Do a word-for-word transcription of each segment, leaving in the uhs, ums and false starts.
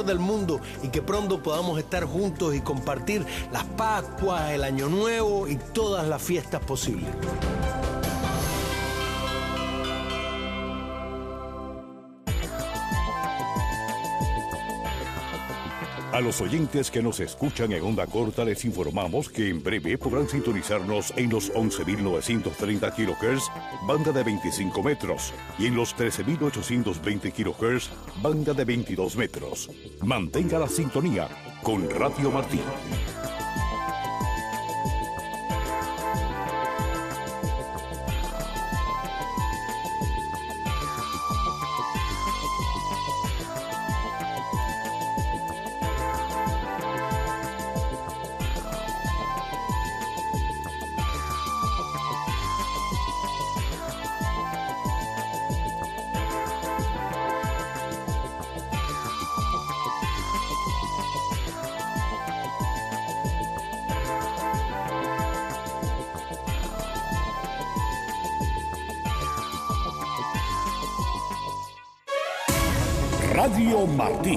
del mundo y que pronto podamos estar juntos y compartir las Pascuas, el Año Nuevo y todas las fiestas posibles. A los oyentes que nos escuchan en onda corta les informamos que en breve podrán sintonizarnos en los once mil novecientos treinta kilohertz, banda de veinticinco metros, y en los trece mil ochocientos veinte kilohertz, banda de veintidós metros. Mantenga la sintonía con Radio Martí. Radio Martí,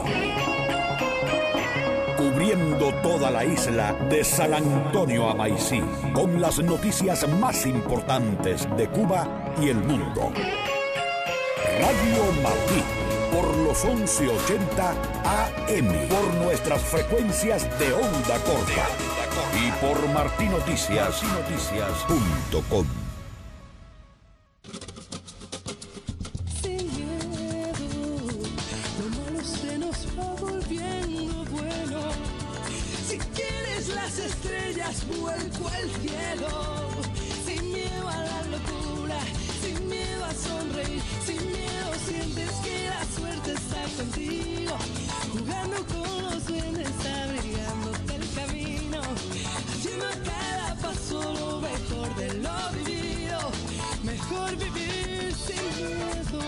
cubriendo toda la isla de San Antonio a Maicí, con las noticias más importantes de Cuba y el mundo. Radio Martí, por los once ochenta A M, por nuestras frecuencias de onda corta y por martinoticias punto com. Vuelco al cielo, sin miedo a la locura, sin miedo a sonreír, sin miedo sientes que la suerte está contigo, jugando con los duendes, abrigándote el camino, haciendo a cada paso lo mejor de lo vivido, mejor vivir sin miedo.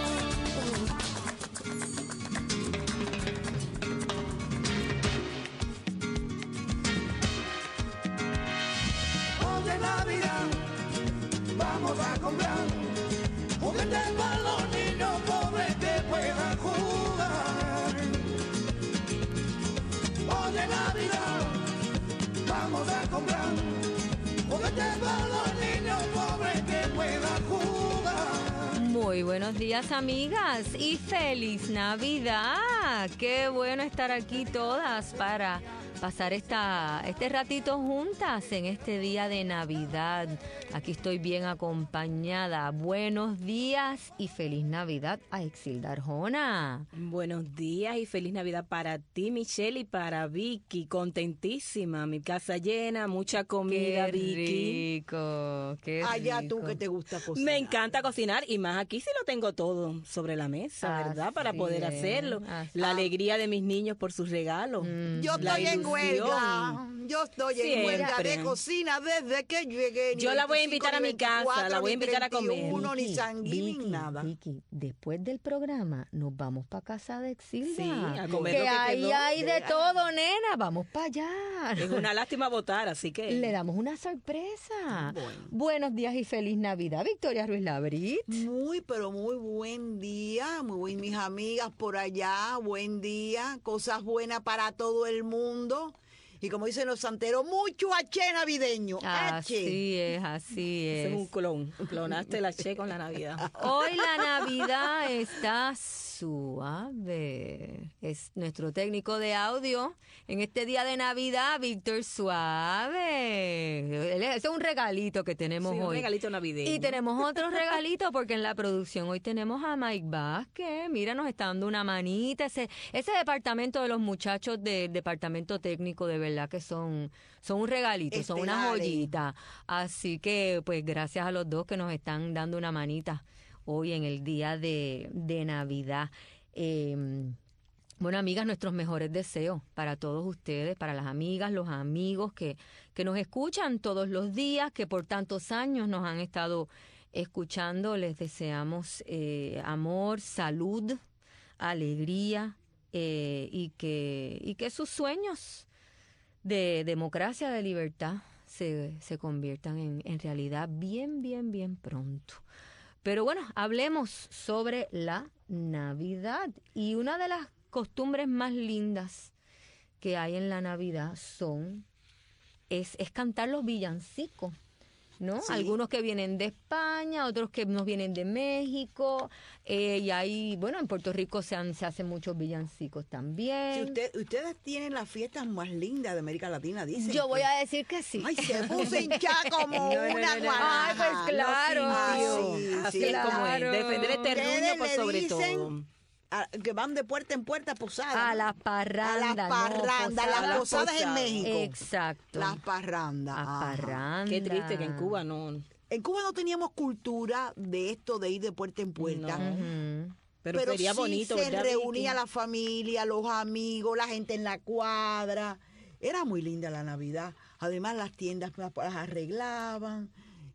Vamos a comprar juguetes para los niños pobres que puedan jugar. Oye Navidad, vamos a comprar juguetes para los niños pobres que puedan jugar. Muy buenos días, amigas, y feliz Navidad. Qué bueno estar aquí todas para pasar esta, este ratito juntas en este día de Navidad. Aquí estoy bien acompañada. Buenos días y feliz Navidad a Exilda Arjona. Buenos días y feliz Navidad para ti, Michelle, y para Vicky. Contentísima, mi casa llena, mucha comida, qué Vicky. Rico, qué rico. Allá tú que te gusta cocinar. Me encanta cocinar y más aquí sí lo tengo todo sobre la mesa, Así ¿verdad? Para poder es, hacerlo. así. La alegría de mis niños por sus regalos. Mm. Yo La estoy en ilusión. huelga. Yo estoy Siempre. en huelga de cocina desde que llegué. Ni Yo la voy a veinticinco, invitar a ni mi casa, veinticuatro, la voy a ni invitar a comer. treinta y uno, ni Vicky, sanguíneo, Vicky, nada. Vicky, después del programa nos vamos para casa de Exilda. Sí, a comer que lo que ahí quedó. hay de todo, nena. Vamos para allá. Es una lástima votar, así que... Le damos una sorpresa. Bueno. Buenos días y feliz Navidad, Victoria Ruiz Labrit. Muy, pero muy buen día. Muy buen, mis amigas por allá. Buen día. Cosas buenas para todo el mundo. Y como dicen los santeros, mucho H navideño. H. Así es, así Ese es. es un clon. Clonaste la Che con la Navidad. Hoy la Navidad está suave. Es nuestro técnico de audio en este día de Navidad, Víctor Suave. Ese es un regalito que tenemos Sí, hoy. un regalito navideño. Y tenemos otro regalito porque en la producción hoy tenemos a Mike Vázquez. Mira, nos está dando una manita. Ese, ese departamento de los muchachos del departamento técnico, de verdad que son, son un regalito, son una Estelares. joyita. Así que, pues, gracias a los dos que nos están dando una manita hoy en el día de, de Navidad. Eh, bueno, amigas, nuestros mejores deseos para todos ustedes, para las amigas, los amigos que, que nos escuchan todos los días, que por tantos años nos han estado escuchando. Les deseamos eh, amor, salud, alegría eh, y, que, y que sus sueños de democracia, de libertad, se, se conviertan en, en realidad bien, bien, bien pronto. Pero bueno, hablemos sobre la Navidad. Y una de las costumbres más lindas que hay en la Navidad son, es, es cantar los villancicos, ¿no? Sí. Algunos que vienen de España, otros que nos vienen de México, eh, y ahí, bueno, en Puerto Rico se, han, se hacen muchos villancicos también. Si usted, ustedes tienen las fiestas más lindas de América Latina, dicen. Yo voy que- a decir que sí. Ay, se puso hinchada como No, no, una no, no, guanaja. Ay, pues claro. Ah, sí, Así sí, es como es. claro. Defender el terruño Ustedes por le sobre dicen todo. a- que van de puerta en puerta a posadas. A ¿no? las parrandas. A las no, parrandas, posadas. las posadas en posadas. México. Exacto. Las parrandas. Las ajá. parrandas. Qué triste que en Cuba no. En Cuba no teníamos cultura de esto de ir de puerta en puerta. No. Ujú. Pero, Pero sería sí bonito, se ¿verdad, reunía Vicky? la familia, los amigos, la gente en la cuadra. Era muy linda la Navidad. Además, las tiendas las, las arreglaban.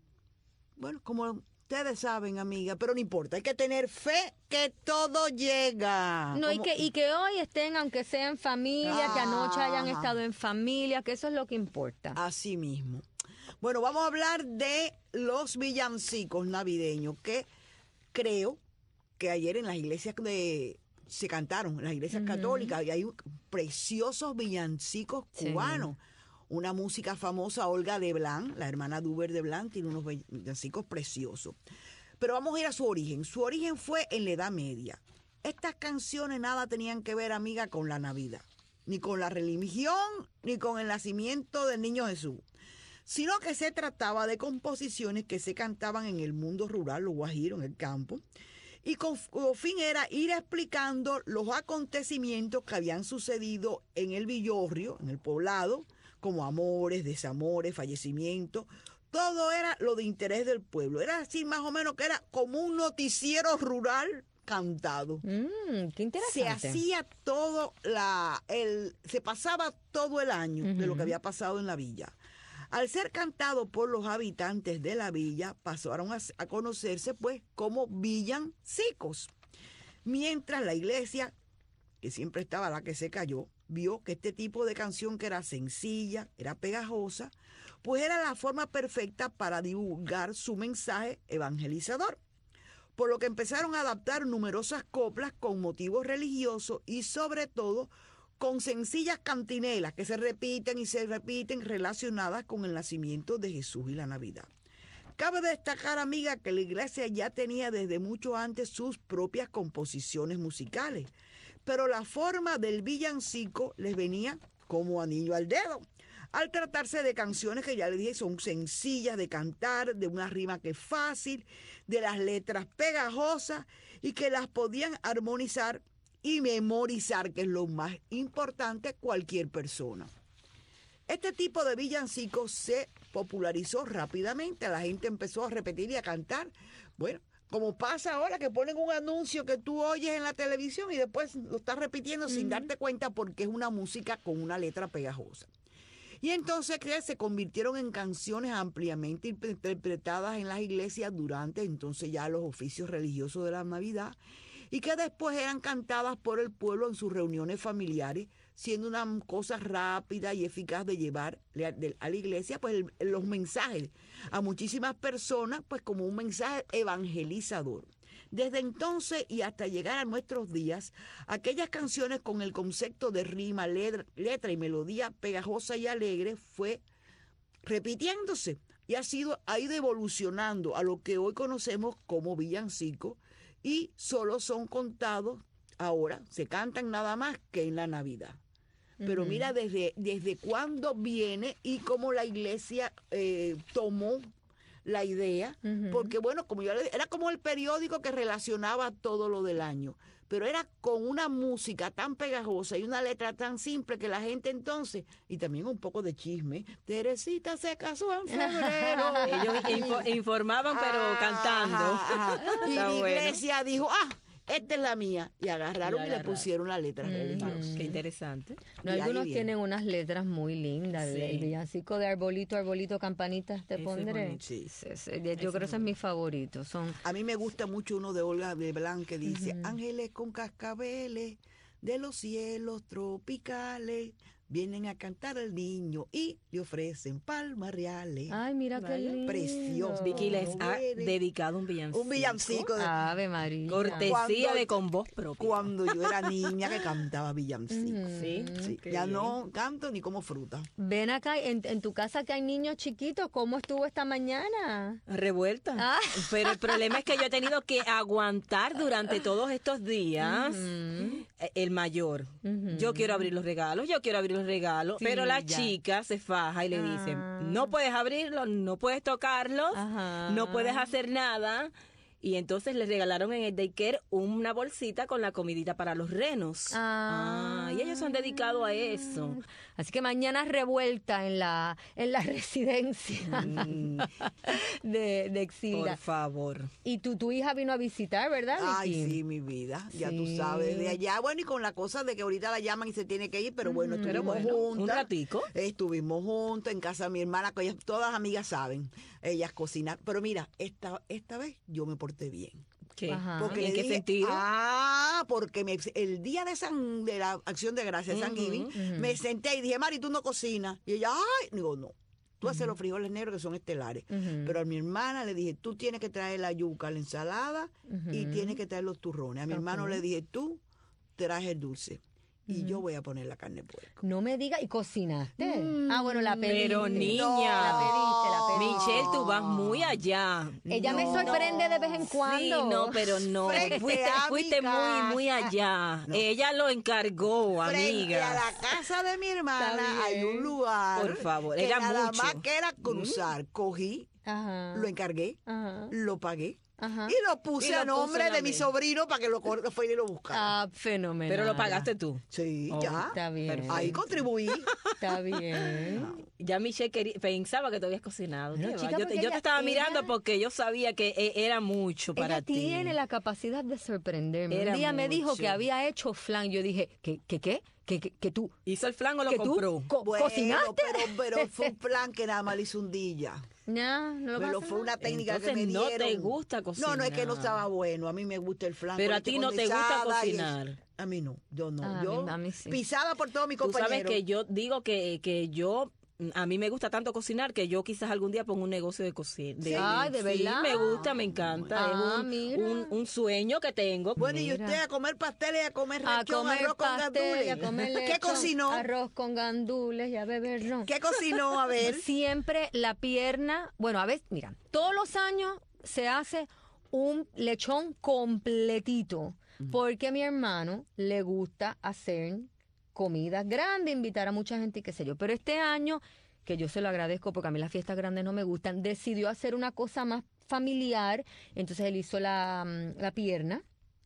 Bueno, como ustedes saben, amiga, pero no importa. Hay que tener fe que todo llega. No, y Como- que, y que hoy estén, aunque sea en familia, que anoche hayan Ajá. estado en familia, que eso es lo que importa. Así mismo. Bueno, vamos a hablar de los villancicos navideños, que creo que ayer en las iglesias de se cantaron, en las iglesias católicas, y hay un- preciosos villancicos Sí. cubanos. Una música famosa, Olga de Blanc, la hermana de Uber de Blanc, tiene unos villancicos preciosos. Pero vamos a ir a su origen. Su origen fue en la Edad Media. Estas canciones nada tenían que ver, amiga, con la Navidad, ni con la religión, ni con el nacimiento del niño Jesús, sino que se trataba de composiciones que se cantaban en el mundo rural, los guajiros, en el campo, y con, con fin era ir explicando los acontecimientos que habían sucedido en el villorrio, en el poblado, como amores, desamores, fallecimientos. Todo era lo de interés del pueblo. Era así más o menos que era como un noticiero rural cantado. Mm, qué interesante. Se hacía todo la, el, se pasaba todo el año de lo que había pasado en la villa. Al ser cantado por los habitantes de la villa, pasaron a, a conocerse pues como villancicos. Mientras la iglesia, que siempre estaba la que se cayó, vio que este tipo de canción, que era sencilla, era pegajosa, pues era la forma perfecta para divulgar su mensaje evangelizador. Por lo que empezaron a adaptar numerosas coplas con motivos religiosos y sobre todo con sencillas cantinelas que se repiten y se repiten relacionadas con el nacimiento de Jesús y la Navidad. Cabe destacar, amiga, que la iglesia ya tenía desde mucho antes sus propias composiciones musicales, pero la forma del villancico les venía como anillo al dedo. Al tratarse de canciones que ya les dije son sencillas de cantar, de una rima que es fácil, de las letras pegajosas y que las podían armonizar y memorizar, que es lo más importante, cualquier persona. Este tipo de villancicos se popularizó rápidamente, la gente empezó a repetir y a cantar. Bueno, como pasa ahora que ponen un anuncio que tú oyes en la televisión y después lo estás repitiendo uh-huh. sin darte cuenta porque es una música con una letra pegajosa. Y entonces que se convirtieron en canciones ampliamente interpretadas en las iglesias durante entonces ya los oficios religiosos de la Navidad y que después eran cantadas por el pueblo en sus reuniones familiares, siendo una cosa rápida y eficaz de llevar a la iglesia pues el, los mensajes a muchísimas personas pues como un mensaje evangelizador. Desde entonces y hasta llegar a nuestros días, aquellas canciones con el concepto de rima, letra, letra y melodía pegajosa y alegre fue repitiéndose y ha sido ha ido evolucionando a lo que hoy conocemos como villancico y solo son contados ahora, se cantan nada más que en la Navidad. Pero uh-huh. mira desde, desde cuándo viene y cómo la iglesia eh, tomó la idea, uh-huh. porque bueno, como yo le dije, era como el periódico que relacionaba todo lo del año, pero era con una música tan pegajosa y una letra tan simple que la gente entonces, y también un poco de chisme, Teresita se casó en febrero. Ellos info, informaban pero ah, cantando. Ah, ah, y la iglesia bueno. dijo, ah, esta es la mía. Y agarraron y, y le pusieron la letra mm, religiosa. Qué interesante. No, algunos tienen unas letras muy lindas. Sí. El villancico de Arbolito, Arbolito, Campanitas te ese pondré. Sí. Ese, ese, yo ese creo que ese es mi favorito. Son... A mí me gusta mucho uno de Olga de Blanc que dice, uh-huh. ángeles con cascabeles de los cielos tropicales, vienen a cantar al niño y le ofrecen palmas reales. Ay, mira qué Vaya. lindo. Precioso. Vicky les ha Viene. dedicado un villancico. Un villancico de Ave María. Cortesía Cuando- de con voz propia. cuando yo era niña que cantaba villancicos. Sí, Sí, qué ya bien. no canto ni como fruta. Ven acá, en, en tu casa que hay niños chiquitos, ¿cómo estuvo esta mañana? Revuelta. Ah. Pero el problema es que yo he tenido que aguantar durante todos estos días Ujú. eh, el mayor. Ujú. Yo quiero abrir los regalos, yo quiero abrir los regalos, Sí, pero la ya. chica se faja y le dicen, Ah. no puedes abrirlos, no puedes tocarlos, Ajá. no puedes hacer nada. Y entonces les regalaron en el daycare una bolsita con la comidita para los renos. Ah. Ah, y ellos se han dedicado a eso. Así que mañana revuelta en la en la residencia Mm, de, de por Exilda. favor. Y tu, tu hija vino a visitar, ¿verdad, Ay, Vicky? sí, mi vida. Ya tú Sí. sabes. De allá, bueno, y con la cosa de que ahorita la llaman y se tiene que ir, pero bueno, Ujú. estuvimos Pero bueno, juntas. un ratico. Estuvimos juntas en casa de mi hermana, que ellas, todas las amigas saben. Ellas cocinan. Pero mira, esta, esta vez yo me porté bien. ¿Qué? Ajá. Porque ¿En le qué dije, sentido? Ah, porque me- el día de San de la Acción de Gracias, San Ujú, Giving, ujú. me senté y dije, Mari, tú no cocinas. Y ella, ay, digo, no. Tú haces los frijoles negros que son estelares. Ujú. Pero a mi hermana le dije, tú tienes que traer la yuca, la ensalada y Ujú. tienes que traer los turrones. A mi hermano Ok. le dije, tú traes el dulce y yo voy a poner la carne de puerco. No me digas, ¿y cocinaste? Mm, ah, bueno, la pediste. Pero niña, La pediste, la pediste. Michelle, tú vas muy allá. Ella me No. sorprende de vez en cuando. Sí, no, pero no. Frente Fuiste, a mi fuiste muy, muy casa. allá. No. Ella lo encargó, Frente a amiga. la casa de mi hermana Está hay bien. un lugar Por favor, que era nada mucho. más que era cruzar. Cogí, Ajá. lo encargué, Ajá. lo pagué Ajá. y lo puse Y lo a nombre puso de mi también. sobrino para que lo, cor- lo fuera y lo buscara. Ah, fenomenal. Pero lo pagaste tú. Sí, Oh, ya. Está bien. Perfecto. Ahí contribuí. Está bien. Ya Michelle quería- pensaba que tú habías cocinado. Pero, ¿Qué va? chica, yo te, porque yo te ella- estaba ella- mirando porque yo sabía que e- era mucho para Ella ti. tiene la capacidad de sorprenderme. Era Un día me dijo mucho. que había hecho flan. Yo dije, ¿qué, qué, qué? ¿Que, que, que tú, ¿Hizo el flan o lo que tú compró? co- Bueno, cocinaste? pero, pero fue un plan que nada más le hice un día. No, no lo Pero pasa fue una nada. técnica Entonces, que me no dieron. te gusta No, no, es que no cocinar. estaba bueno. A mí me gusta el flan. Pero con a leche ti no te gusta condensada y eso. cocinar. A mí no, yo no. Ah, a yo mí- a mí sí. pisada por todos mis Tú compañeros. sabes que yo digo que, que yo, a mí me gusta tanto cocinar que yo quizás algún día pongo un negocio de cocina. Sí. Ay, ¿de verdad? me gusta, me encanta. Ah, es un, mira. un, un sueño que tengo. Bueno, y Mira. usted a comer pasteles y a comer A lechón, comer arroz con pastel, y a gandules. comer ¿Qué lechón, cocinó? arroz con gandules y a beber ron. ¿Qué cocinó? A ver. Siempre la pierna, bueno, a veces, mira, todos los años se hace un lechón completito, porque a mi hermano le gusta hacer comidas grandes, invitar a mucha gente y qué sé yo. Pero este año, que yo se lo agradezco porque a mí las fiestas grandes no me gustan, decidió hacer una cosa más familiar, entonces él hizo la, mm, la pierna.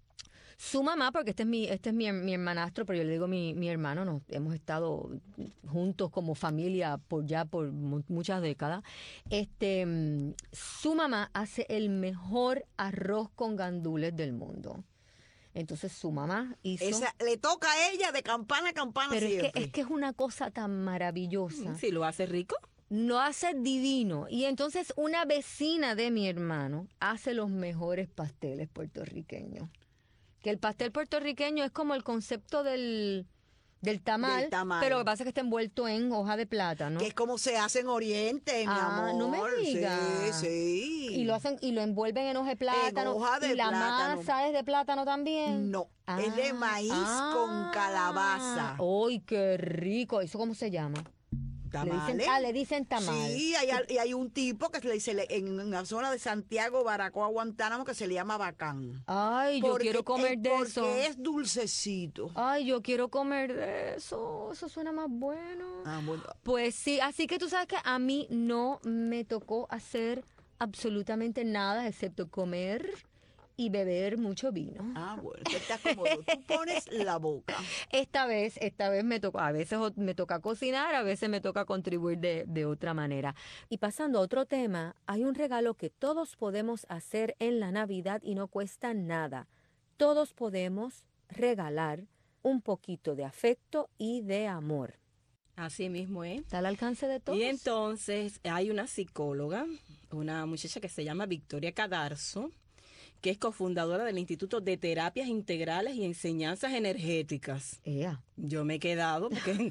Su mamá, porque este es mi, este es mi, mi hermanastro, pero yo le digo mi, mi hermano, nos hemos estado juntos como familia por ya por mu- muchas décadas. Este, mm, su mamá hace el mejor arroz con gandules del mundo. Entonces su mamá hizo. Esa, le toca a ella de campana a campana pero es que, siempre. es que es una cosa tan maravillosa. Si lo hace rico. Lo hace divino. Y entonces una vecina de mi hermano hace los mejores pasteles puertorriqueños. Que el pastel puertorriqueño es como el concepto del, del tamal, Del tamal. pero lo que pasa es que está envuelto en hoja de plátano. Que es como se hace en Oriente, mi Ah, amor. no me digas. Sí, sí. Y lo hacen y lo envuelven en hoja de plátano. hoja de y la plátano. masa es de plátano también. No, es de maíz con calabaza. ¡Ay, qué rico! ¿Eso cómo se llama? Le Tamales. dicen, ah, le dicen tamal. Sí, hay, y hay un tipo que se le dice le- en la zona de Santiago, Baracoa, Guantánamo, que se le llama bacán. Ay, yo Porque- quiero comer eh, de porque eso. es dulcecito. Ay, yo quiero comer de eso. Eso suena más bueno. Ah, bueno. Pues sí, así que tú sabes que a mí no me tocó hacer absolutamente nada excepto comer y beber mucho vino. Ah, bueno, que está cómodo. Tú pones la boca. Esta vez, esta vez me tocó, a veces o- me toca cocinar, a veces me toca contribuir de, de otra manera. Y pasando a otro tema, hay un regalo que todos podemos hacer en la Navidad y no cuesta nada. Todos podemos regalar un poquito de afecto y de amor. Así mismo es. Está al alcance de todos. Y entonces hay una psicóloga, una muchacha que se llama Victoria Cadarzo, que es cofundadora del Instituto de Terapias Integrales y Enseñanzas Energéticas. Ea. Yo me he quedado porque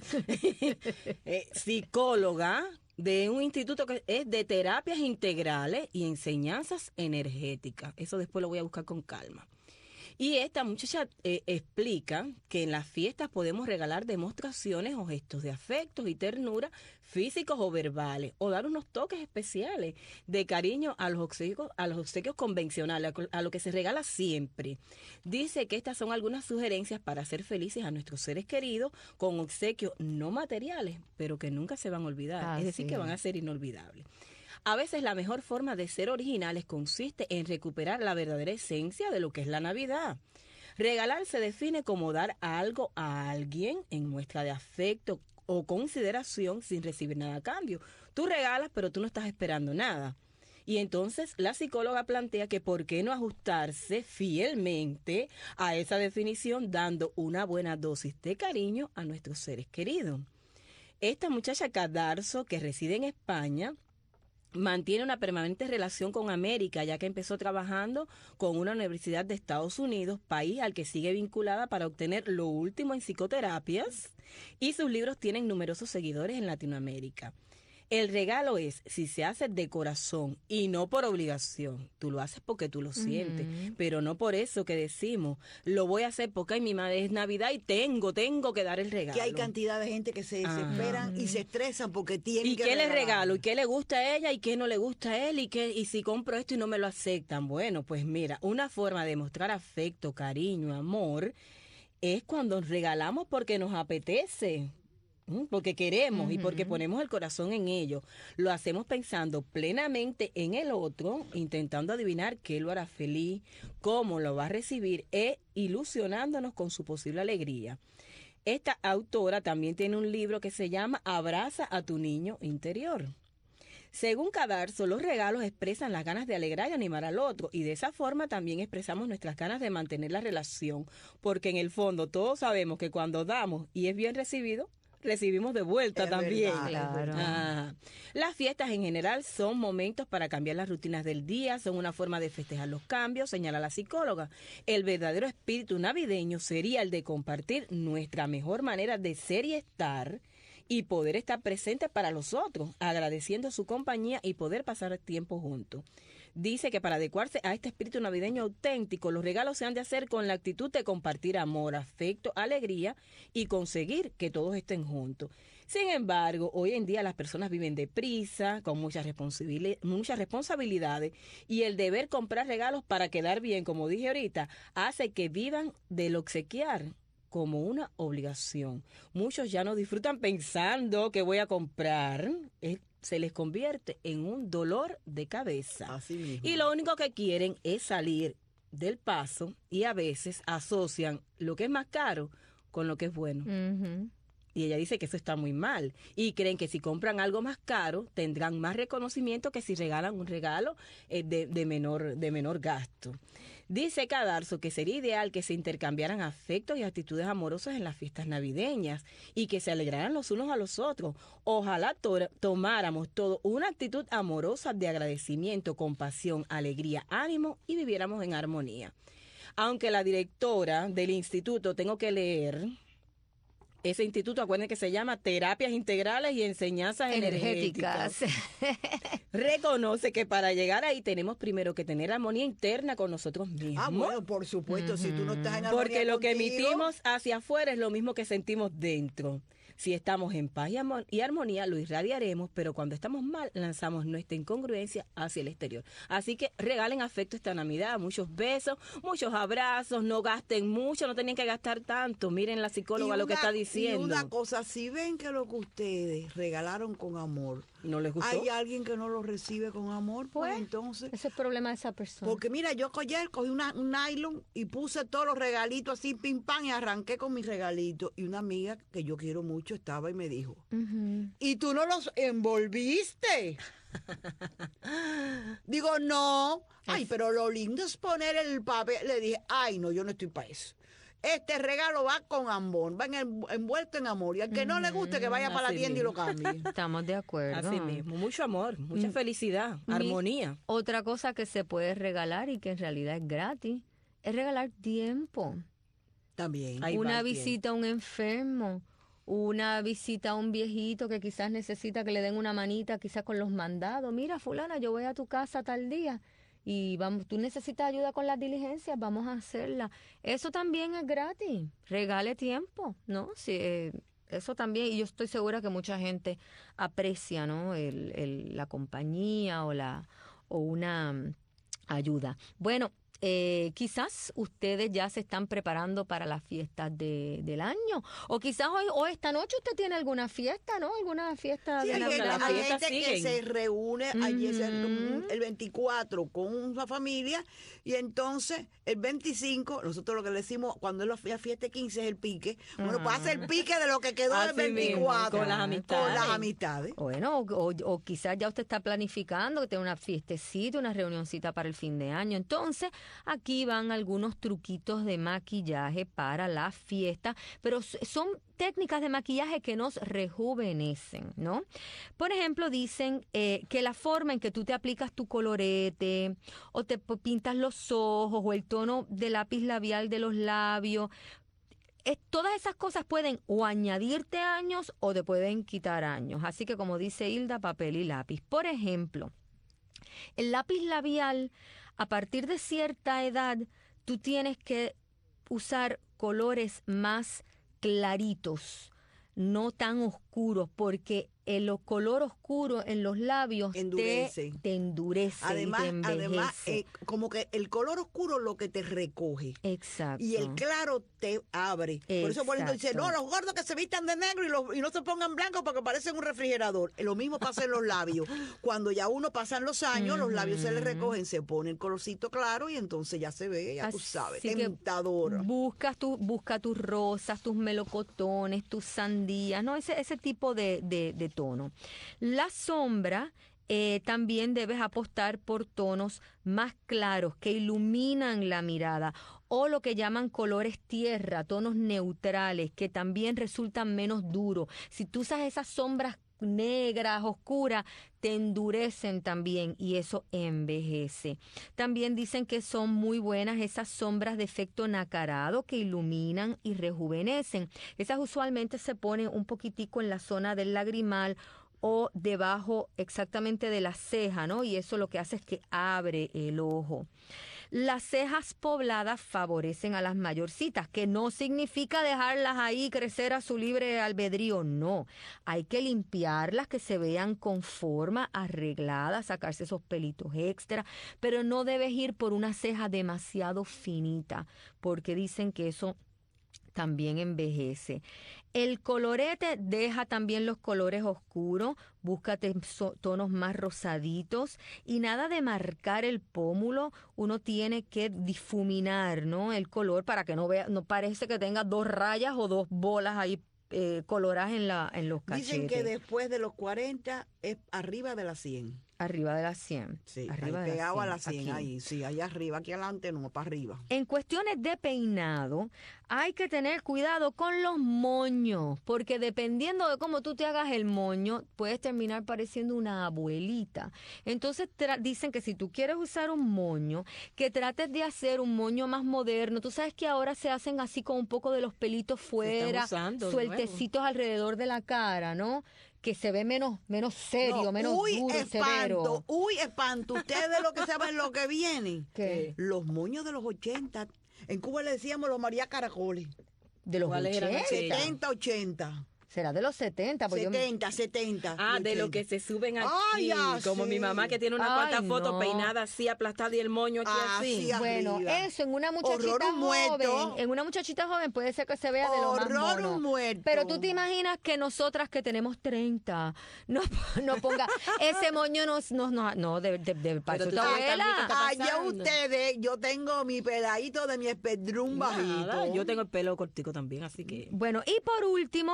eh, psicóloga de un instituto que es de terapias integrales y enseñanzas energéticas. Eso después lo voy a buscar con calma. Y esta muchacha eh, explica que en las fiestas podemos regalar demostraciones o gestos de afectos y ternura físicos o verbales, o dar unos toques especiales de cariño a los obsequios, a los obsequios convencionales, a lo que se regala siempre. Dice que estas son algunas sugerencias para hacer felices a nuestros seres queridos con obsequios no materiales, pero que nunca se van a olvidar, Ah, es decir, sí. que van a ser inolvidables. A veces la mejor forma de ser originales consiste en recuperar la verdadera esencia de lo que es la Navidad. Regalar se define como dar algo a alguien en muestra de afecto o consideración sin recibir nada a cambio. Tú regalas, pero tú no estás esperando nada. Y entonces la psicóloga plantea que por qué no ajustarse fielmente a esa definición dando una buena dosis de cariño a nuestros seres queridos. Esta muchacha Cadarzo, que reside en España, mantiene una permanente relación con América, ya que empezó trabajando con una universidad de Estados Unidos, país al que sigue vinculada para obtener lo último en psicoterapias, y sus libros tienen numerosos seguidores en Latinoamérica. El regalo es, si se hace de corazón y no por obligación, tú lo haces porque tú lo sientes, Ujú. pero no por eso que decimos, lo voy a hacer porque ay, mi madre es Navidad y tengo, tengo que dar el regalo. Que hay cantidad de gente que se desesperan Ajá. y se estresan porque tienen ¿Y que qué le regalar. regalo? ¿Y qué le gusta a ella? ¿Y qué no le gusta a él? ¿Y qué, y si compro esto y no me lo aceptan? Bueno, pues mira, una forma de mostrar afecto, cariño, amor, es cuando regalamos porque nos apetece. ¿m? Porque queremos y porque ponemos el corazón en ello. Lo hacemos pensando plenamente en el otro, intentando adivinar qué lo hará feliz, cómo lo va a recibir e ilusionándonos con su posible alegría. Esta autora también tiene un libro que se llama Abraza a tu niño interior. Según Cadarzo, los regalos expresan las ganas de alegrar y animar al otro, y de esa forma también expresamos nuestras ganas de mantener la relación, porque en el fondo todos sabemos que cuando damos y es bien recibido, recibimos de vuelta Es también. verdad, es Claro. verdad. Ah, las fiestas en general son momentos para cambiar las rutinas del día, son una forma de festejar los cambios, señala la psicóloga. El verdadero espíritu navideño sería el de compartir nuestra mejor manera de ser y estar, y poder estar presente para los otros, agradeciendo su compañía y poder pasar tiempo juntos. Dice que para adecuarse a este espíritu navideño auténtico, los regalos se han de hacer con la actitud de compartir amor, afecto, alegría y conseguir que todos estén juntos. Sin embargo, hoy en día las personas viven deprisa, con muchas responsabili- muchas responsabilidades, y el deber comprar regalos para quedar bien, como dije ahorita, hace que vivan del obsequiar como una obligación. Muchos ya no disfrutan pensando que voy a comprar, eh, se les convierte en un dolor de cabeza. Así mismo. Y lo único que quieren es salir del paso y a veces asocian lo que es más caro con lo que es bueno. Ujú. Y ella dice que eso está muy mal. Y creen que si compran algo más caro, tendrán más reconocimiento que si regalan un regalo eh, de, de, menor, de menor gasto. Dice Cadarzo que sería ideal que se intercambiaran afectos y actitudes amorosas en las fiestas navideñas y que se alegraran los unos a los otros. Ojalá to- tomáramos todo una actitud amorosa de agradecimiento, compasión, alegría, ánimo y viviéramos en armonía. Aunque la directora del instituto, tengo que leer... Ese instituto, acuérdense que se llama Terapias Integrales y Enseñanzas Energéticas. Energéticas. Reconoce que para llegar ahí tenemos primero que tener armonía interna con nosotros mismos. Ah, bueno, por supuesto, si tú no estás en armonía Porque lo que contigo, emitimos hacia afuera es lo mismo que sentimos dentro. Si estamos en paz y amor- y armonía, lo irradiaremos, pero cuando estamos mal, lanzamos nuestra incongruencia hacia el exterior. Así que regalen afecto esta Navidad, muchos besos, muchos abrazos, no gasten mucho, no tienen que gastar tanto. Miren la psicóloga y lo que una- está diciendo. Y una cosa, si ven que lo que ustedes regalaron con amor, ¿No les gustó? hay alguien que no lo recibe con amor, pues, Pues, entonces... Ese es el problema de esa persona. Porque mira, yo ayer cogí una, un nylon y puse todos los regalitos así, pim pam, y arranqué con mis regalitos. Y una amiga que yo quiero mucho estaba y me dijo, Ujú. ¿y tú no los envolviste? Digo, no. Ay, pero lo lindo es poner el papel. Le dije, ay, no, yo no estoy para eso. este regalo va con amor, va en el- envuelto en amor. Y al que no le guste, que vaya para la así tienda y lo mismo. cambie. Estamos de acuerdo. Así mismo, mucho amor, mucha Mm. felicidad, Mi- armonía. Otra cosa que se puede regalar y que en realidad es gratis es regalar tiempo. También. Ahí va Una el tiempo. visita a un enfermo, una visita a un viejito que quizás necesita que le den una manita, quizás con los mandados. Mira, fulana, yo voy a tu casa tal día y vamos, tú necesitas ayuda con las diligencias, vamos a hacerla. Eso también es gratis. Regale tiempo, ¿no? Sí, eh, eso también, y yo estoy segura que mucha gente aprecia, ¿no? El, el- la compañía o la o una mm, ayuda. Bueno, eh, quizás ustedes ya se están preparando para las fiestas de, del año, o quizás hoy o esta noche usted tiene alguna fiesta, ¿no? Alguna fiesta Sí, de hay gente, Navidad. las hay fiestas gente que siguen. se reúne allí se- Ujú. el veinticuatro con una familia y entonces el veinticinco, nosotros lo que le decimos cuando es la fie- fiesta de quince es el pique. Bueno, pues hace el pique de lo que quedó del Así mismo, veinticuatro. con las amistades. Con las amistades. Bueno, o, o- o quizás ya usted está planificando que tiene una fiestecita, una reunioncita para el fin de año. Entonces, aquí van algunos truquitos de maquillaje para la fiesta, pero s- son técnicas de maquillaje que nos rejuvenecen, ¿no? Por ejemplo, dicen eh, que la forma en que tú te aplicas tu colorete o te p- pintas los ojos o el tono de lápiz labial de los labios, es- todas esas cosas pueden o añadirte años o te pueden quitar años. Así que, como dice Hilda, papel y lápiz. Por ejemplo, el lápiz labial, a partir de cierta edad, tú tienes que usar colores más claritos, no tan oscuros, porque el o- color oscuro en los labios te, Endurece. te endurece Además, y te envejece. además eh, como que el color oscuro lo que te recoge. Exacto. Y el claro te abre. Por eso por ejemplo dice, Exacto. no, los gordos que se vistan de negro y, los, y no se pongan blancos porque parecen un refrigerador. Lo mismo pasa en los labios. Cuando ya uno pasan los años, los labios se le recogen, se pone el colorcito claro y entonces ya se ve, ya tú sabes, Así que tentador. Buscas tu, busca tus rosas, tus melocotones, tus sandías, ¿no? Ese, ese tipo de, de, de tono. La sombra, eh, también debes apostar por tonos más claros que iluminan la mirada, o lo que llaman colores tierra, tonos neutrales que también resultan menos duros. Si tú usas esas sombras negras, oscuras, te endurecen también y eso envejece. También dicen que son muy buenas esas sombras de efecto nacarado que iluminan y rejuvenecen. Esas usualmente se ponen un poquitico en la zona del lagrimal o debajo exactamente de la ceja, ¿no? Y eso lo que hace es que abre el ojo. Las cejas pobladas favorecen a las mayorcitas, que no significa dejarlas ahí crecer a su libre albedrío, no. Hay que limpiarlas, que se vean con forma, arregladas, sacarse esos pelitos extra, pero no debes ir por una ceja demasiado finita, porque dicen que eso también envejece. El colorete deja también los colores oscuros, búscate so- tonos más rosaditos y nada de marcar el pómulo, uno tiene que difuminar, ¿no? El color para que no vea, no parece que tenga dos rayas o dos bolas ahí eh, coloradas en la en los cachetes. Dicen que después de los cuarenta es arriba de las cien. Arriba de las cien. Sí, arriba ahí de pegado a las las cien, aquí. ahí, sí, ahí arriba, aquí adelante, no, para arriba. En cuestiones de peinado, hay que tener cuidado con los moños, porque dependiendo de cómo tú te hagas el moño, puedes terminar pareciendo una abuelita. Entonces tra- dicen que si tú quieres usar un moño, que trates de hacer un moño más moderno. Tú sabes que ahora se hacen así con un poco de los pelitos fuera, usando de sueltecitos alrededor de la cara, ¿no? Que se ve menos, menos serio, No, menos uy, duro, espanto, severo. uy, espanto. Ustedes lo que saben lo que viene. ¿Qué? Los moños de los ochenta. En Cuba le decíamos los María Caracoles. De los ¿Cuáles eran ochenta. aquellos? setenta, ochenta. Será de los setenta. Pues yo me- setenta, setenta. Ah, de lo ochenta. que se suben aquí. Ay, así. Como mi mamá que tiene una Ay, cuanta foto no. peinada así aplastada y el moño aquí así. Así, Bueno, arriba. eso en una muchachita Horror un muerto. joven, en una muchachita joven puede ser que se vea de lo más Horror mono. un muerto. Pero tú te imaginas que nosotras que tenemos treinta no, no ponga ese moño no no no, no de, de, de para Pero eso tú tu sabes también que abuela. está Allá pasando. ustedes, yo tengo mi peladito de mi espedrún Nada, bajito. yo tengo el pelo cortico también, así que... Bueno, y por último, las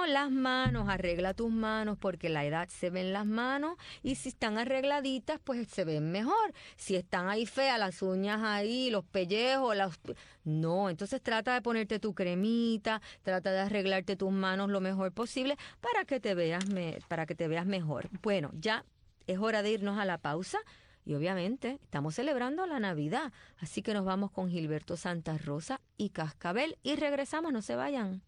manos, arregla tus manos, porque la edad se ve en las manos, y si están arregladitas, pues se ven mejor. Si están ahí feas, las uñas ahí, los pellejos, las... no, entonces trata de ponerte tu cremita, trata de arreglarte tus manos lo mejor posible para que te veas, me... para que te veas mejor. Bueno, ya es hora de irnos a la pausa. Y obviamente estamos celebrando la Navidad, así que nos vamos con Gilberto Santa Rosa y Cascabel y regresamos, no se vayan.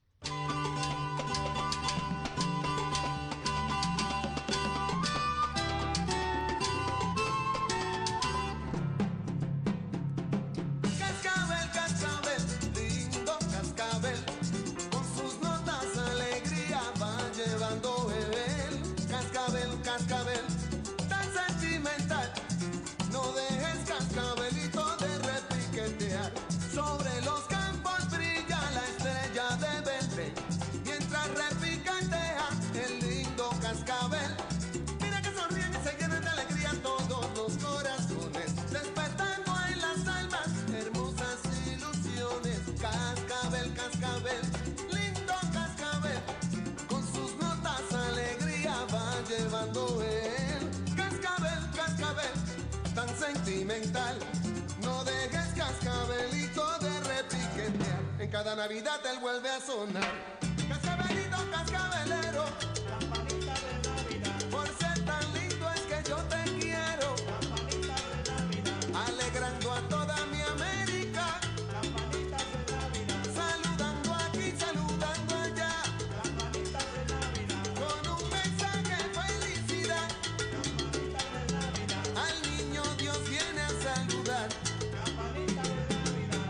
Cascabel, cascabel, lindo cascabel, con sus notas alegría va llevando bebé. Cascabel, cascabel, tan sentimental. No dejes cascabelito de repiquetear. Sobre los campos brilla la estrella de Belén, mientras repiquetea el lindo cascabel. Mira que sonríen y se llenan de alegría todos los corazones, despertando en las almas hermosas ilusiones. Cascabel, cascabel, lindo cascabel, con sus notas alegría va llevando él. Cascabel, cascabel, tan sentimental. No dejes cascabelito de repiquetear. En cada Navidad él vuelve a sonar. Cascabelito, cascabelero, campanita de Navidad. Por ser tan lindo es que yo te quiero. Campanita de Navidad. Alegrando a toda mi América. Campanita de Navidad. Saludando aquí, saludando allá. Campanita de Navidad. Con un mensaje de felicidad. Campanita de Navidad. Al niño Dios viene a saludar. Campanita de Navidad.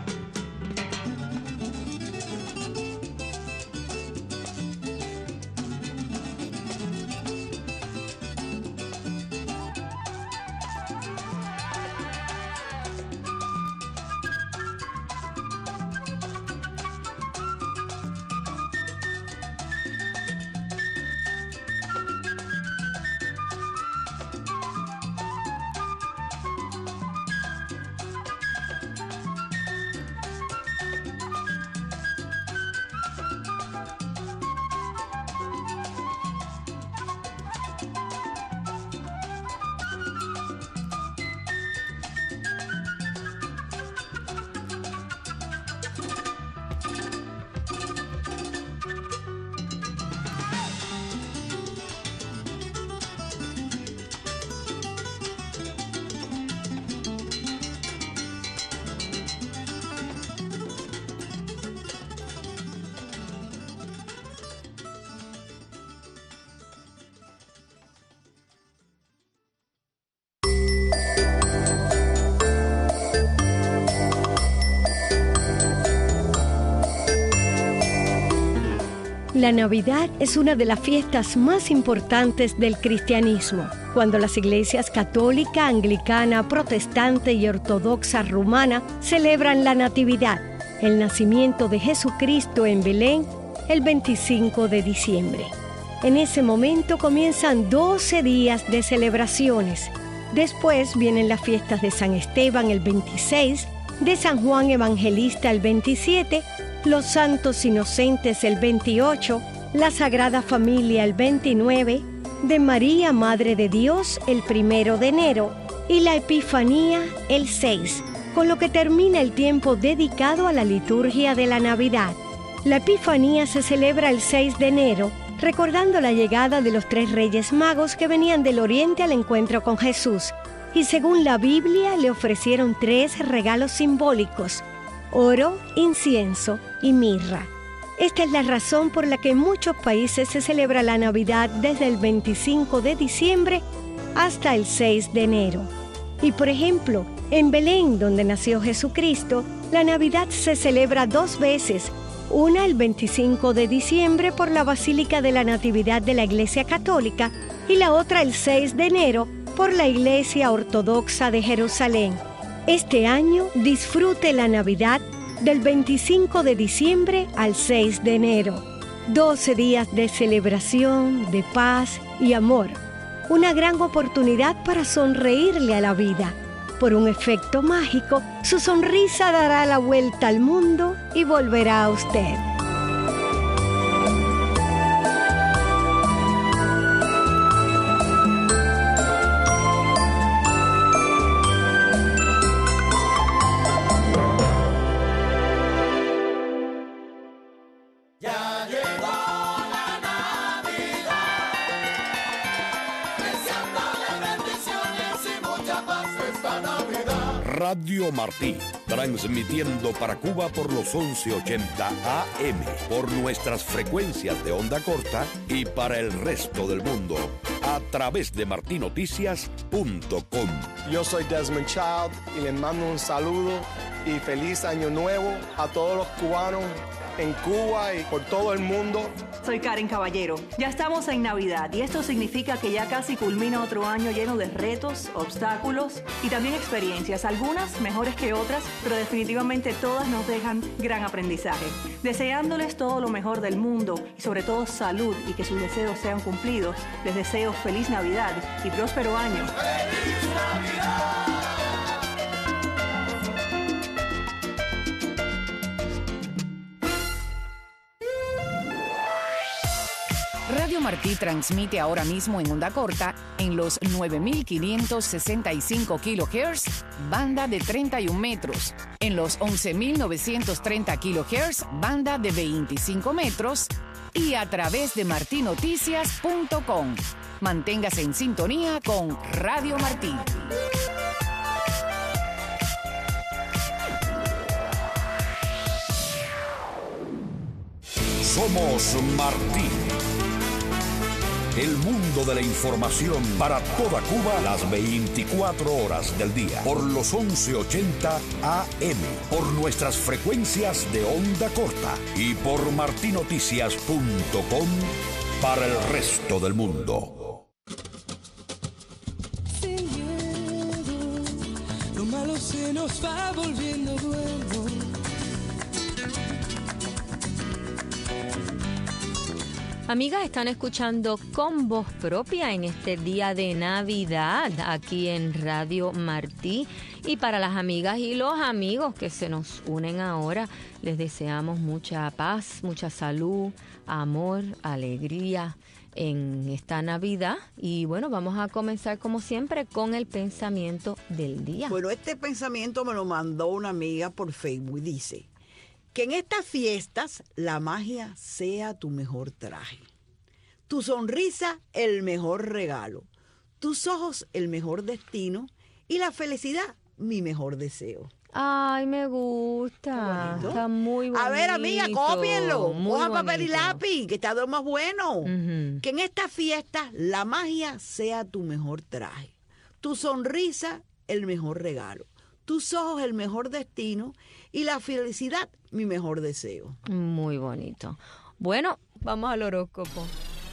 La Navidad es una de las fiestas más importantes del cristianismo. Cuando las iglesias católica, anglicana, protestante y ortodoxa rumana celebran la Natividad, el nacimiento de Jesucristo en Belén, el veinticinco de diciembre. En ese momento comienzan doce días de celebraciones. Después vienen las fiestas de San Esteban el veintiséis, de San Juan Evangelista el veintisiete, los Santos Inocentes el veintiocho, la Sagrada Familia el veintinueve, de María Madre de Dios el primero de enero y la Epifanía el seis, con lo que termina el tiempo dedicado a la liturgia de la Navidad. La Epifanía se celebra el seis de enero, recordando la llegada de los tres Reyes Magos que venían del Oriente al encuentro con Jesús, y según la Biblia le ofrecieron tres regalos simbólicos: oro, incienso y mirra. Esta es la razón por la que en muchos países se celebra la Navidad desde el veinticinco de diciembre hasta el seis de enero. Y por ejemplo, en Belén, donde nació Jesucristo, la Navidad se celebra dos veces, una el veinticinco de diciembre por la Basílica de la Natividad de la Iglesia Católica y la otra el seis de enero por la Iglesia Ortodoxa de Jerusalén. Este año disfrute la Navidad del veinticinco de diciembre al seis de enero. doce días de celebración, de paz y amor. Una gran oportunidad para sonreírle a la vida. Por un efecto mágico, su sonrisa dará la vuelta al mundo y volverá a usted. Radio Martí, transmitiendo para Cuba por los once ochenta A M, por nuestras frecuencias de onda corta y para el resto del mundo a través de marti noticias punto com. Yo soy Desmond Child y les mando un saludo y feliz año nuevo a todos los cubanos en Cuba y por todo el mundo. Soy Karen Caballero. Ya estamos en Navidad y esto significa que ya casi culmina otro año lleno de retos, obstáculos y también experiencias, algunas mejores que otras, pero definitivamente todas nos dejan gran aprendizaje. Deseándoles todo lo mejor del mundo y sobre todo salud y que sus deseos sean cumplidos, les deseo feliz Navidad y próspero año. ¡Feliz Navidad! Radio Martí transmite ahora mismo en onda corta en los nueve mil quinientos sesenta y cinco kilohertz, banda de treinta y un metros, en los once mil novecientos treinta kilohertz, banda de veinticinco metros y a través de marti noticias punto com. Manténgase en sintonía con Radio Martí. Somos Martí. El mundo de la información para toda Cuba las veinticuatro horas del día. Por los once ochenta A M. Por nuestras frecuencias de onda corta. Y por marti noticias punto com para el resto del mundo. Sin miedo, lo malo se nos va volviendo bueno. Amigas, están escuchando Con Voz Propia en este día de Navidad aquí en Radio Martí. Y para las amigas y los amigos que se nos unen ahora, les deseamos mucha paz, mucha salud, amor, alegría en esta Navidad. Y bueno, vamos a comenzar como siempre con el pensamiento del día. Bueno, este pensamiento me lo mandó una amiga por Facebook y dice: que en estas fiestas la magia sea tu mejor traje, tu sonrisa el mejor regalo, tus ojos el mejor destino y la felicidad mi mejor deseo. Ay, me gusta. Está muy bonito. A ver, amiga, cópienlo. Muy Hoja, papel y bonito. lápiz, que está de lo más bueno. Ujú. Que en estas fiestas la magia sea tu mejor traje, tu sonrisa el mejor regalo, tus ojos el mejor destino y la felicidad mi mejor deseo. Muy bonito. Bueno, vamos al horóscopo.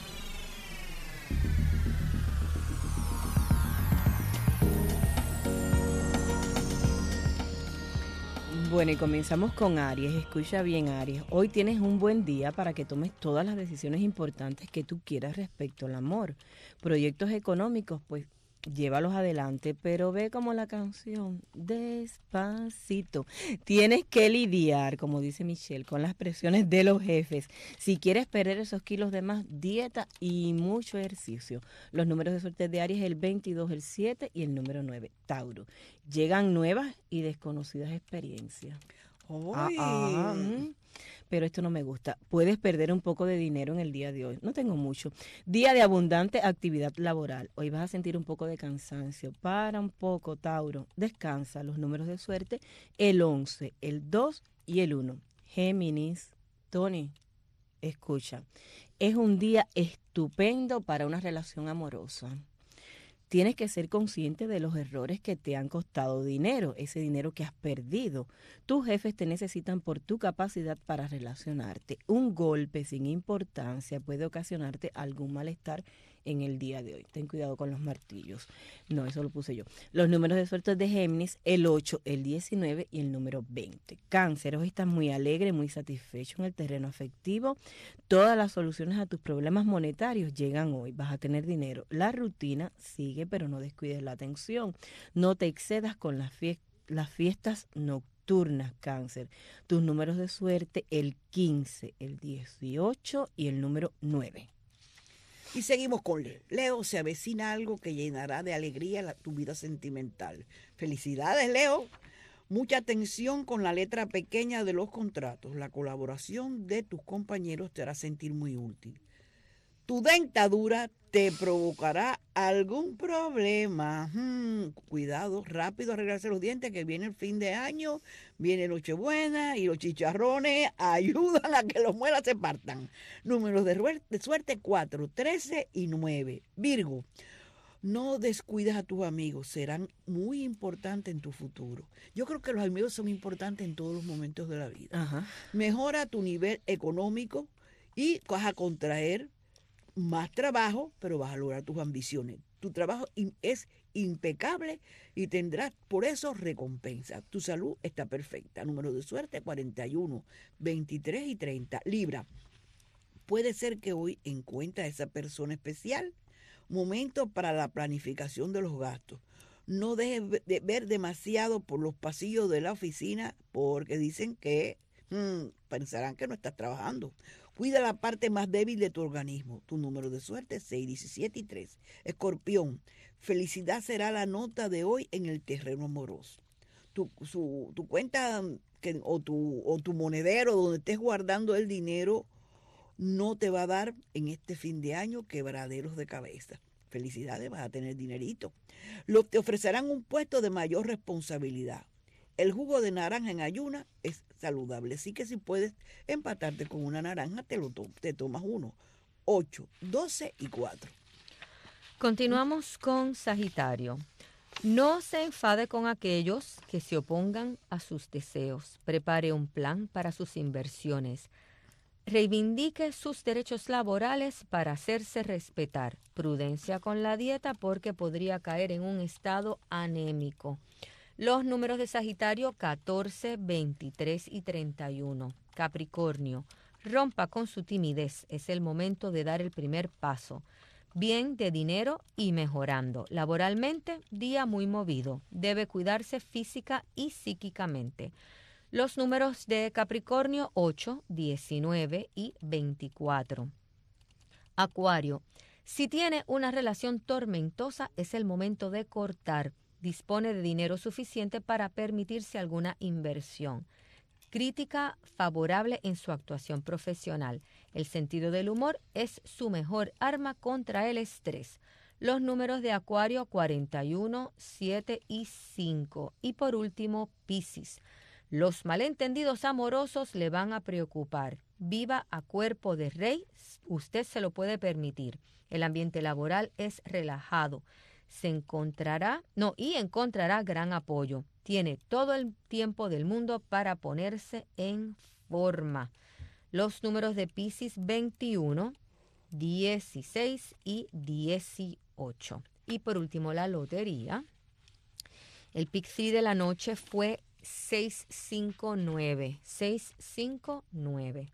Bueno, y comenzamos con Aries. Escucha bien, Aries. Hoy tienes un buen día para que tomes todas las decisiones importantes que tú quieras respecto al amor. Proyectos económicos, pues llévalos adelante, pero ve como la canción, despacito. Tienes que lidiar, como dice Michelle, con las presiones de los jefes. Si quieres perder esos kilos de más, dieta y mucho ejercicio. Los números de suerte de Aries, el veintidós, el siete y el número nueve. Tauro. Llegan nuevas y desconocidas experiencias. Ah, ah, mm. Pero esto no me gusta. Puedes perder un poco de dinero en el día de hoy. No tengo mucho. Día de abundante actividad laboral. Hoy vas a sentir un poco de cansancio. Para un poco, Tauro. Descansa. Los números de suerte, el once, el dos y el uno. Géminis. Tony, escucha. Es un día estupendo para una relación amorosa. Tienes que ser consciente de los errores que te han costado dinero, ese dinero que has perdido. Tus jefes te necesitan por tu capacidad para relacionarte. Un golpe sin importancia puede ocasionarte algún malestar en el día de hoy. Ten cuidado con los martillos. No, eso lo puse yo. Los números de suerte de Géminis, el ocho, el diecinueve y el número veinte. Cáncer, hoy estás muy alegre, muy satisfecho en el terreno afectivo. Todas las soluciones a tus problemas monetarios llegan hoy. Vas a tener dinero. La rutina sigue, pero no descuides la atención. No te excedas con las, fie- las fiestas nocturnas, Cáncer. Tus números de suerte, el quince, el dieciocho y el número nueve. Y seguimos con Leo. Leo, se avecina algo que llenará de alegría la, tu vida sentimental. Felicidades, Leo. Mucha atención con la letra pequeña de los contratos. La colaboración de tus compañeros te hará sentir muy útil. Tu dentadura te provocará algún problema. Hmm, cuidado, rápido arreglarse los dientes, que viene el fin de año, viene Nochebuena y los chicharrones ayudan a que los muelas se partan. Números de, ruer- de suerte cuatro, trece y nueve. Virgo, no descuides a tus amigos, serán muy importantes en tu futuro. Yo creo que los amigos son importantes en todos los momentos de la vida. Ajá. Mejora tu nivel económico y vas a contraer más trabajo, pero vas a lograr tus ambiciones. Tu trabajo in- es impecable y tendrás por eso recompensa. Tu salud está perfecta. Número de suerte cuarenta y uno, veintitrés y treinta. Libra, puede ser que hoy encuentres a esa persona especial. Momento para la planificación de los gastos. No dejes de ver demasiado por los pasillos de la oficina porque dicen que hmm, pensarán que no estás trabajando. Cuida la parte más débil de tu organismo. Tu número de suerte es seis, diecisiete y tres. Escorpión, felicidad será la nota de hoy en el terreno amoroso. Tu, su, tu cuenta que, o, tu, o tu monedero donde estés guardando el dinero no te va a dar en este fin de año quebraderos de cabeza. Felicidades, vas a tener dinerito. Lo, te ofrecerán un puesto de mayor responsabilidad. El jugo de naranja en ayuna es saludable, así que si puedes empatarte con una naranja, te, lo to- te tomas uno. ocho, doce y cuatro. Continuamos con Sagitario. No se enfade con aquellos que se opongan a sus deseos. Prepare un plan para sus inversiones. Reivindique sus derechos laborales para hacerse respetar. Prudencia con la dieta porque podría caer en un estado anémico. Los números de Sagitario catorce, veintitrés y treinta y uno. Capricornio, rompa con su timidez. Es el momento de dar el primer paso. Bien de dinero y mejorando. Laboralmente, día muy movido. Debe cuidarse física y psíquicamente. Los números de Capricornio ocho, diecinueve y veinticuatro. Acuario, si tiene una relación tormentosa, es el momento de cortar. Dispone de dinero suficiente para permitirse alguna inversión. Crítica favorable en su actuación profesional. El sentido del humor es su mejor arma contra el estrés. Los números de Acuario cuarenta y uno, siete y cinco. Y por último, Piscis. Los malentendidos amorosos le van a preocupar. Viva a cuerpo de rey, usted se lo puede permitir. El ambiente laboral es relajado. Se encontrará, no, y encontrará gran apoyo. Tiene todo el tiempo del mundo para ponerse en forma. Los números de Piscis veintiuno, dieciséis y dieciocho. Y por último, la lotería. El pick three de la noche fue seis cinco nueve. seis cinco nueve.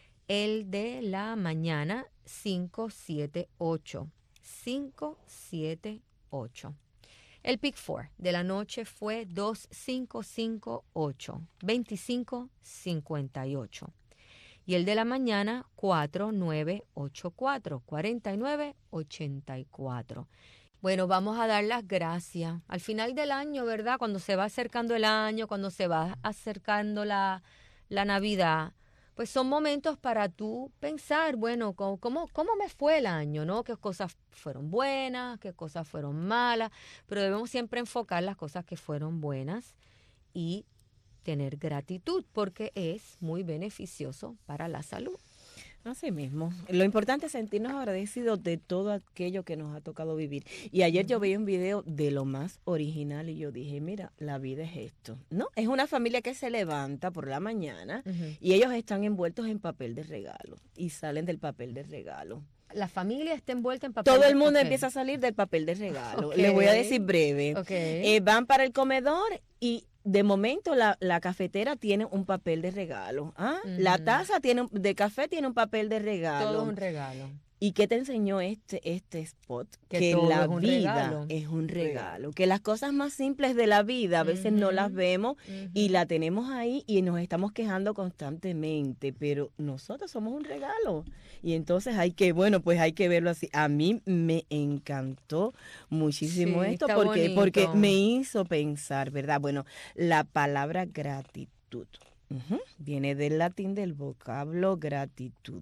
El de la mañana, cinco siete ocho. cinco siete ocho. El pick four de la noche fue dos cinco cinco ocho. veinticinco cincuenta y ocho. Y el de la mañana, cuatro nueve ocho cuatro. cuarenta y nueve ochenta y cuatro. Bueno, vamos a dar las gracias. Al final del año, ¿verdad? Cuando se va acercando el año, cuando se va acercando la, la Navidad, pues son momentos para tú pensar, bueno, ¿cómo, cómo, cómo me fue el año, ¿no? ¿Qué cosas fueron buenas? ¿Qué cosas fueron malas? Pero debemos siempre enfocar las cosas que fueron buenas y tener gratitud porque es muy beneficioso para la salud. Así mismo. Lo importante es sentirnos agradecidos de todo aquello que nos ha tocado vivir. Y ayer yo veía un video de lo más original y yo dije, mira, la vida es esto. No, es una familia que se levanta por la mañana Uh-huh. y ellos están envueltos en papel de regalo y salen del papel de regalo. La familia está envuelta en papel Todo de el mundo papel. empieza a salir del papel de regalo. Ok. Les voy a decir breve. Ok. Eh, van para el comedor y de momento la, la cafetera tiene un papel de regalo. ¿Ah? La Ujú. taza tiene un- de café tiene un papel de regalo. Todo un regalo. ¿Y qué te enseñó este, este spot? Que Que, todo la es un vida regalo. es un regalo. Que las cosas más simples de la vida a veces no las vemos y la tenemos ahí y nos estamos quejando constantemente. Pero nosotros somos un regalo. Y entonces hay que, bueno, pues hay que verlo así. A mí me encantó muchísimo Sí, esto está porque, bonito. porque me hizo pensar, ¿verdad? Bueno, la palabra gratitud. Ujú. Viene del latín del vocablo gratitudo,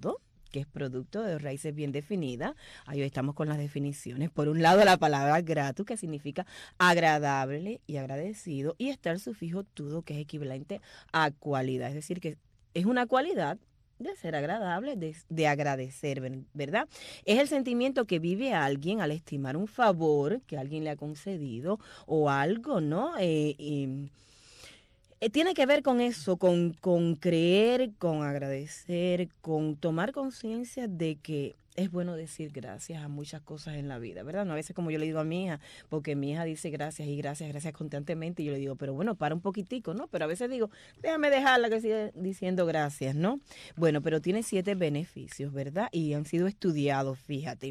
que es producto de raíces bien definidas. Ahí estamos con las definiciones. Por un lado, la palabra gratus, que significa agradable y agradecido, y está el sufijo tudo, que es equivalente a cualidad, es decir, que es una cualidad de ser agradable, de, de agradecer, ¿verdad? Es el sentimiento que vive alguien al estimar un favor que alguien le ha concedido o algo, ¿no? Eh, eh, eh, tiene que ver con eso, con, con creer, con agradecer, con tomar conciencia de que es bueno decir gracias a muchas cosas en la vida, ¿verdad? No, a veces como yo le digo a mi hija, porque mi hija dice gracias y gracias, gracias constantemente, y yo le digo, pero bueno, para un poquitico, ¿no? Pero a veces digo, déjame dejarla que siga diciendo gracias, ¿no? Bueno, pero tiene siete beneficios, ¿verdad? Y han sido estudiados, fíjate.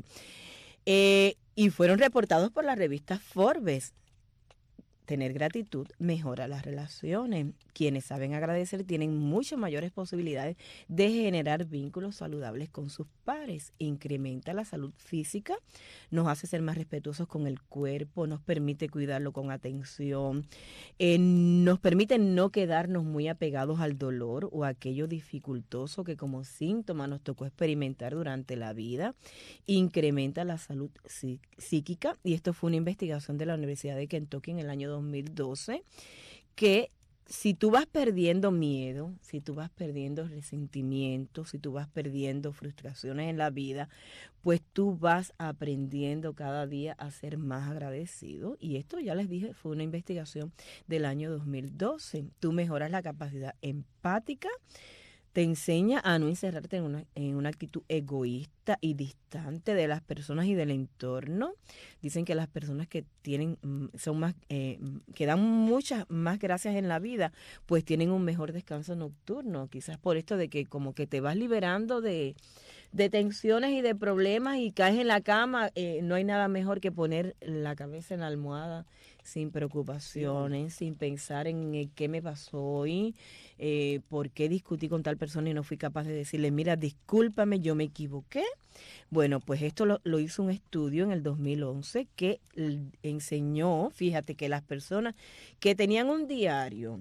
Eh, y fueron reportados por la revista Forbes. Tener gratitud mejora las relaciones. Quienes saben agradecer tienen muchas mayores posibilidades de generar vínculos saludables con sus pares. Incrementa la salud física, nos hace ser más respetuosos con el cuerpo, nos permite cuidarlo con atención, eh, nos permite no quedarnos muy apegados al dolor o a aquello dificultoso que como síntoma nos tocó experimentar durante la vida. Incrementa la salud psí- psíquica, y esto fue una investigación de la Universidad de Kentucky en el año dos mil doce, que si tú vas perdiendo miedo, si tú vas perdiendo resentimiento, si tú vas perdiendo frustraciones en la vida, pues tú vas aprendiendo cada día a ser más agradecido. Y esto, ya les dije, fue una investigación del año dos mil doce. Tú mejoras la capacidad empática, te enseña a no encerrarte en una, en una actitud egoísta y distante de las personas y del entorno. Dicen que las personas que tienen, son más, eh, que dan muchas más gracias en la vida, pues tienen un mejor descanso nocturno. Quizás por esto de que como que te vas liberando de, de tensiones y de problemas y caes en la cama. Eh, no hay nada mejor que poner la cabeza en la almohada sin preocupaciones, sin pensar en eh, qué me pasó hoy, eh, por qué discutí con tal persona y no fui capaz de decirle, mira, discúlpame, yo me equivoqué. Bueno, pues esto lo, lo hizo un estudio en el dos mil once que l- enseñó, fíjate, que las personas que tenían un diario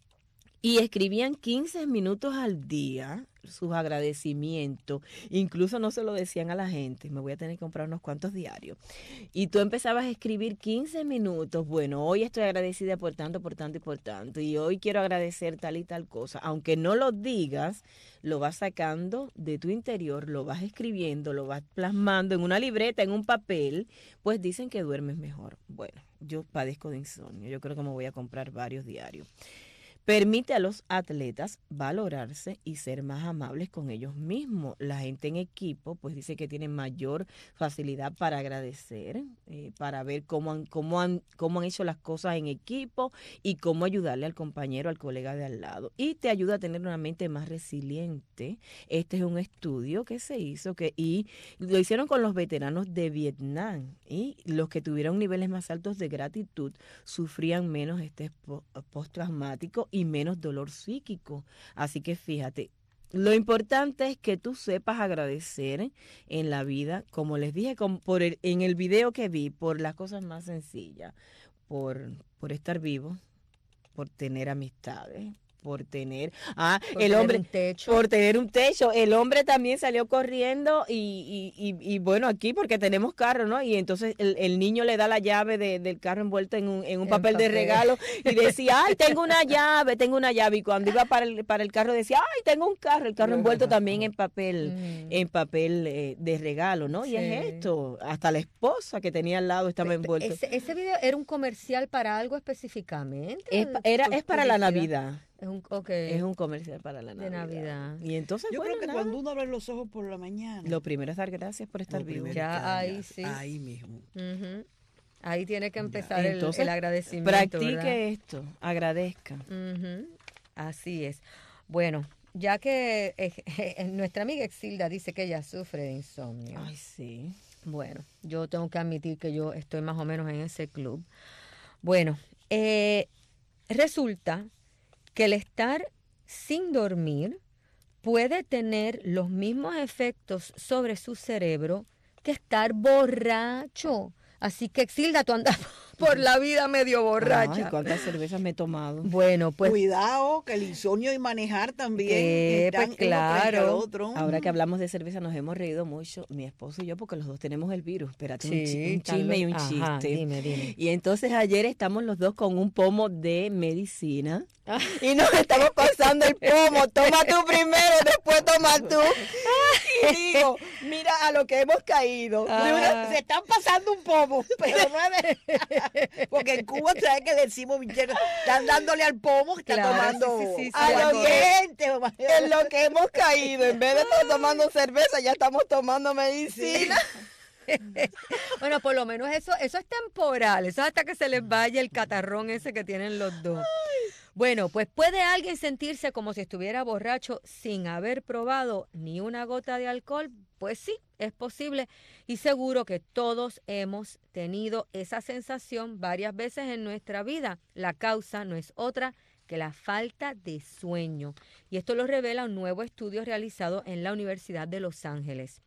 y escribían quince minutos al día sus agradecimientos, incluso no se lo decían a la gente, me voy a tener que comprar unos cuantos diarios, y tú empezabas a escribir quince minutos, bueno, hoy estoy agradecida por tanto, por tanto y por tanto, y hoy quiero agradecer tal y tal cosa, aunque no lo digas, lo vas sacando de tu interior, lo vas escribiendo, lo vas plasmando en una libreta, en un papel, pues dicen que duermes mejor. Bueno, yo padezco de insomnio, yo creo que me voy a comprar varios diarios. Permite a los atletas valorarse y ser más amables con ellos mismos. La gente en equipo, pues dice que tiene mayor facilidad para agradecer, eh, para ver cómo han, cómo, han, cómo han hecho las cosas en equipo y cómo ayudarle al compañero, al colega de al lado. Y te ayuda a tener una mente más resiliente. Este es un estudio que se hizo que, y lo hicieron con los veteranos de Vietnam. Y los que tuvieron niveles más altos de gratitud sufrían menos estrés postraumático y menos dolor psíquico. Así que fíjate, lo importante es que tú sepas agradecer en la vida, como les dije con, por el, en el video que vi, por las cosas más sencillas, por, por estar vivo, por tener amistades, por tener, ah, Por el tener hombre, un techo. por tener un techo, el hombre también salió corriendo y, y, y, y bueno, aquí porque tenemos carro, ¿no? Y entonces el, el niño le da la llave de, del carro envuelta en un, en un En papel, de papel. regalo y decía, ay, tengo una llave, tengo una llave, y cuando iba para el, para el carro decía, ay, tengo un carro, el carro envuelto también en papel, Mm. en papel eh, de regalo, ¿no? Y Sí. es esto, hasta la esposa que tenía al lado estaba envuelta. Ese, ese video era un comercial para algo específicamente. Es, pa- era, es para la Publicidad. Navidad. Es un, ok. Es un comercial para la De Navidad. Navidad. Y entonces, Yo bueno, creo que nada. cuando uno abre los ojos por la mañana, Lo primero es dar gracias por estar lo vivo. primero Ya es que ahí hayas- sí. ahí mismo. Ujú. Ahí tiene que empezar el- Entonces, el, agradecimiento. practique ¿verdad? esto, agradezca. Ujú. Así es. Bueno, ya que eh, nuestra amiga Exilda dice que ella sufre de insomnio. Ay, sí. Bueno, yo tengo que admitir que yo estoy más o menos en ese club. Bueno, eh, resulta que el estar sin dormir puede tener los mismos efectos sobre su cerebro que estar borracho. Así que, Exilda, tú andas por la vida medio borracha. Ay, ¿cuántas cervezas me he tomado? Bueno, pues Cuidado, que el insomnio y manejar también Eh, están pues, uno frente al claro. otro. Ahora que hablamos de cerveza nos hemos reído mucho, mi esposo y yo, porque los dos tenemos el virus. Espérate, un, Sí, chi- un están chisme y los- un ajá, chiste. dime, dime. Y entonces ayer estamos los dos con un pomo de medicina y nos estamos pasando el pomo. Toma tú primero, después toma tú. Y digo, mira a lo que hemos caído. De una- se están pasando un pomo, pero no es de- porque en Cuba, ¿sabes qué decimos, Michelle? Están dándole al pomo, que está Claro, tomando sí, sí, sí, sí, aguardiente. en lo que hemos caído. En vez de estar tomando cerveza, ya estamos tomando medicina. bueno, por lo menos eso, eso es temporal, eso es hasta que se les vaya el catarrón ese que tienen los dos. Bueno, pues ¿puede alguien sentirse como si estuviera borracho sin haber probado ni una gota de alcohol? Pues sí, es posible y seguro que todos hemos tenido esa sensación varias veces en nuestra vida. La causa no es otra que la falta de sueño. Y esto lo revela un nuevo estudio realizado en la Universidad de Los Ángeles.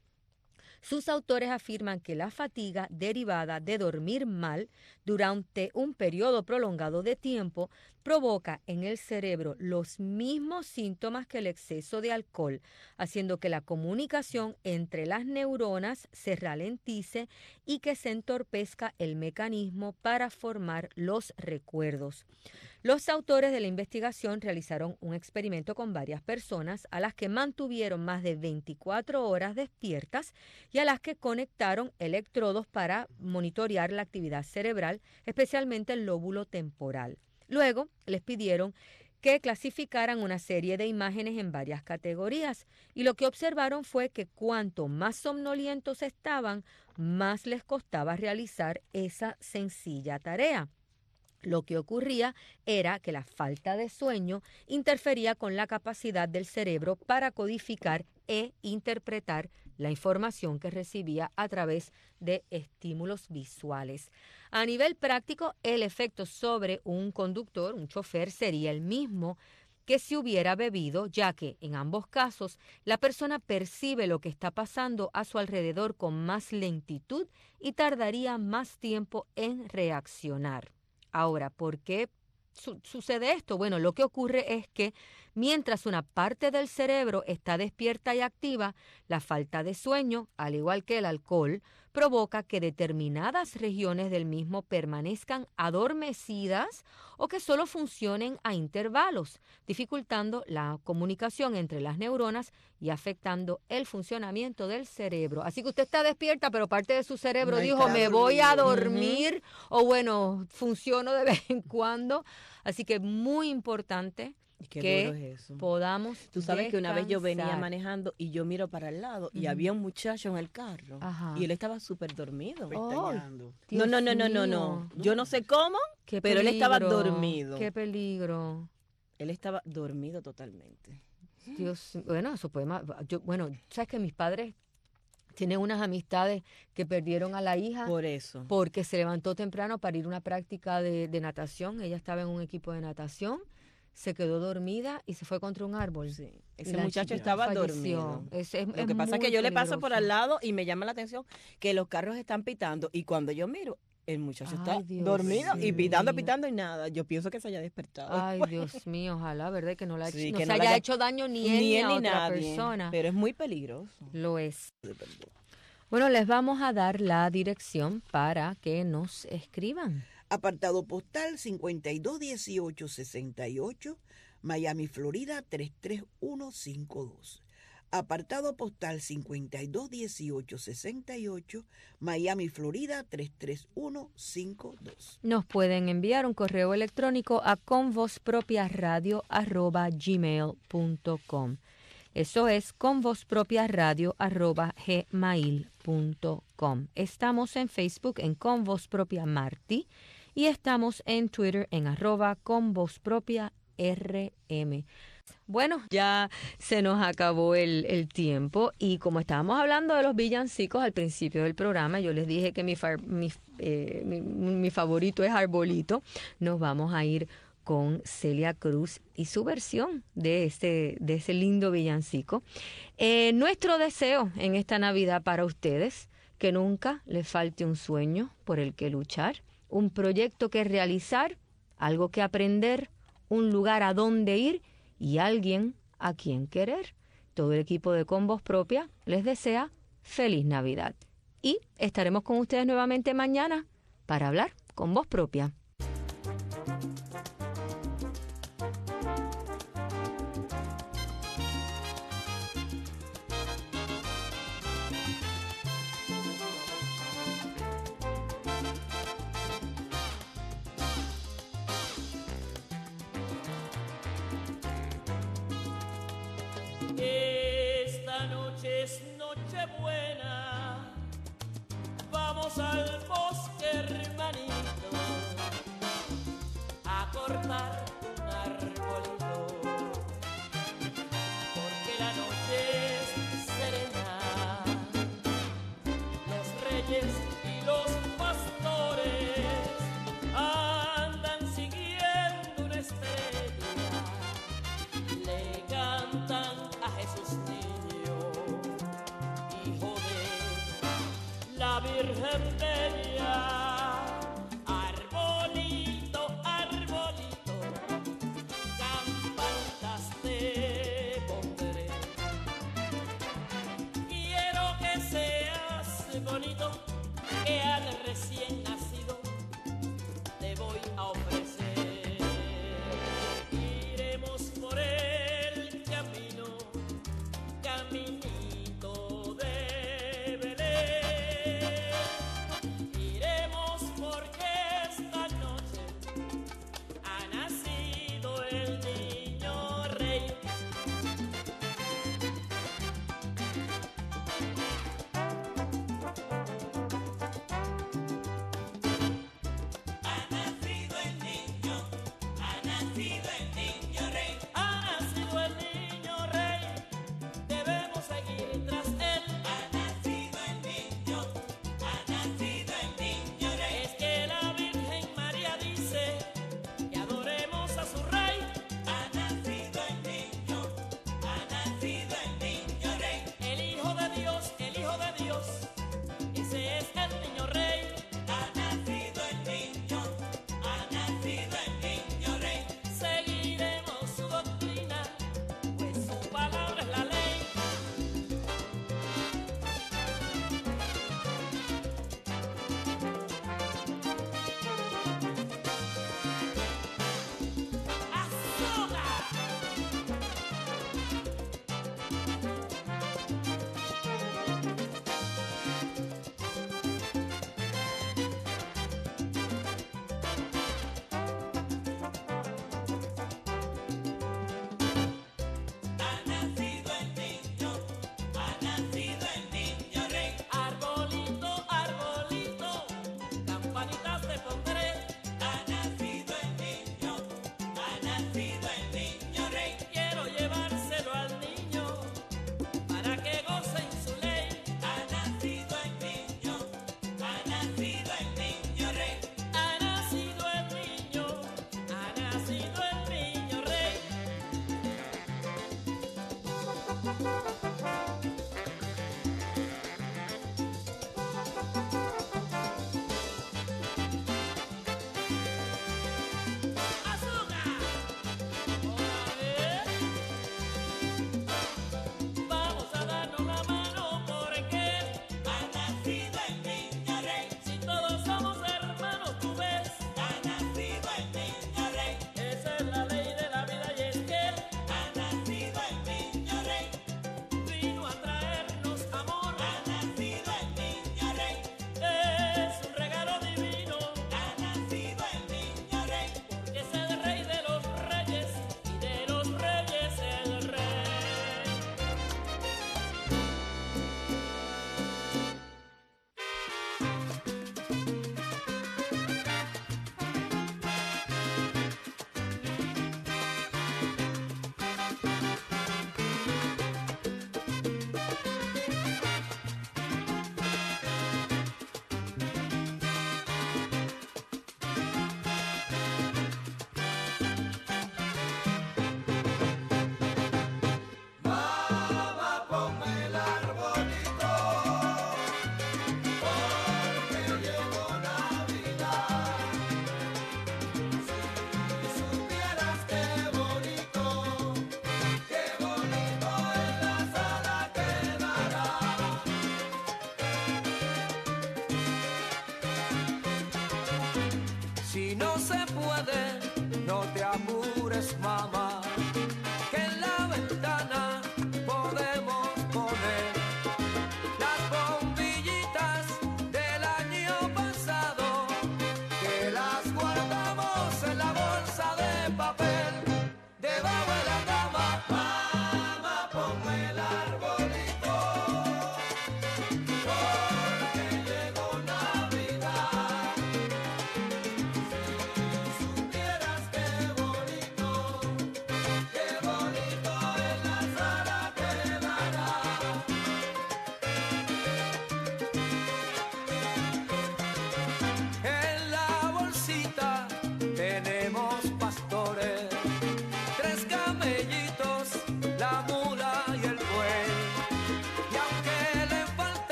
Sus autores afirman que la fatiga derivada de dormir mal durante un periodo prolongado de tiempo provoca en el cerebro los mismos síntomas que el exceso de alcohol, haciendo que la comunicación entre las neuronas se ralentice y que se entorpezca el mecanismo para formar los recuerdos. Los autores de la investigación realizaron un experimento con varias personas a las que mantuvieron más de veinticuatro horas despiertas y a las que conectaron electrodos para monitorear la actividad cerebral, especialmente el lóbulo temporal. Luego les pidieron que clasificaran una serie de imágenes en varias categorías y lo que observaron fue que cuanto más somnolientos estaban, más les costaba realizar esa sencilla tarea. Lo que ocurría era que la falta de sueño interfería con la capacidad del cerebro para codificar e interpretar la información que recibía a través de estímulos visuales. A nivel práctico, el efecto sobre un conductor, un chofer, sería el mismo que si hubiera bebido, ya que en ambos casos la persona percibe lo que está pasando a su alrededor con más lentitud y tardaría más tiempo en reaccionar. Ahora, ¿por qué su- sucede esto? Bueno, lo que ocurre es que mientras una parte del cerebro está despierta y activa, la falta de sueño, al igual que el alcohol, provoca que determinadas regiones del mismo permanezcan adormecidas o que solo funcionen a intervalos, dificultando la comunicación entre las neuronas y afectando el funcionamiento del cerebro. Así que usted está despierta, pero parte de su cerebro No dijo, está me voy a dormido". dormir, o bueno, funciono de vez en cuando. Así que muy importante Qué que duro es eso. podamos Tú sabes que una vez yo venía descansar. manejando y yo miro para el lado y Ujú. había un muchacho en el carro Ajá. y él estaba súper dormido. Pestañeando. No, no, no, no, no, no. mío. Yo no sé cómo, Qué pero él estaba peligro, dormido. Qué peligro. Él estaba dormido totalmente. Dios, bueno, eso puede más. Yo, bueno, sabes que mis padres tienen unas amistades que perdieron a la hija Por eso. porque se levantó temprano para ir a una práctica de, de natación. Ella estaba en un equipo de natación, se quedó dormida y se fue contra un árbol. Sí. Y Ese la muchacho chiquita estaba falleció. dormido. Es- es- Lo es que pasa es que muy yo le paso por peligroso. al lado y me llama la atención que los carros están pitando y cuando yo miro, el muchacho está Ay, Dios dormido y pitando, mío. pitando y nada. Yo pienso que se haya despertado. Ay, Dios mío, ojalá, ¿verdad? Que no, la, Sí, no que se no le haya haya- hecho daño ni él ni, Ni él a ni otra nadie, persona. pero es muy peligroso. Lo es. Bueno, les vamos a dar la dirección para que nos escriban. Apartado postal cincuenta y dos dieciocho sesenta y ocho, Miami, Florida tres tres uno cinco dos. Apartado postal cincuenta y dos dieciocho sesenta y ocho, Miami, Florida tres tres uno cinco dos. Nos pueden enviar un correo electrónico a convozpropiaradio arroba gmail punto com. Eso es convozpropiaradio arroba gmail punto com. Estamos en Facebook en Con Voz Propia Martí y estamos en Twitter en arroba Con Voz Propia R M. Bueno, ya se nos acabó el, el tiempo y como estábamos hablando de los villancicos al principio del programa, yo les dije que mi, far- mi, eh, mi, mi favorito es Arbolito. Nos vamos a ir con Celia Cruz y su versión de ese, de ese lindo villancico. Eh, nuestro deseo en esta Navidad para ustedes, que nunca les falte un sueño por el que luchar, un proyecto que realizar, algo que aprender, un lugar a donde ir y alguien a quien querer. Todo el equipo de Con Voz Propia les desea feliz Navidad. Y estaremos con ustedes nuevamente mañana para hablar con voz propia. Esta noche es Nochebuena, vamos al bosque, hermanito, a cortar un arbolito, porque la noche es serena. Los reyes y los pastores andan siguiendo una estrella, le cantan a Jesús niño, hijo de la Virgen Bella. Arbolito, arbolito, campanitas te pondré. Quiero que seas bonito, que al recién nacido te voy a ofrecer. Iremos por el camino, caminito de Belén. Iremos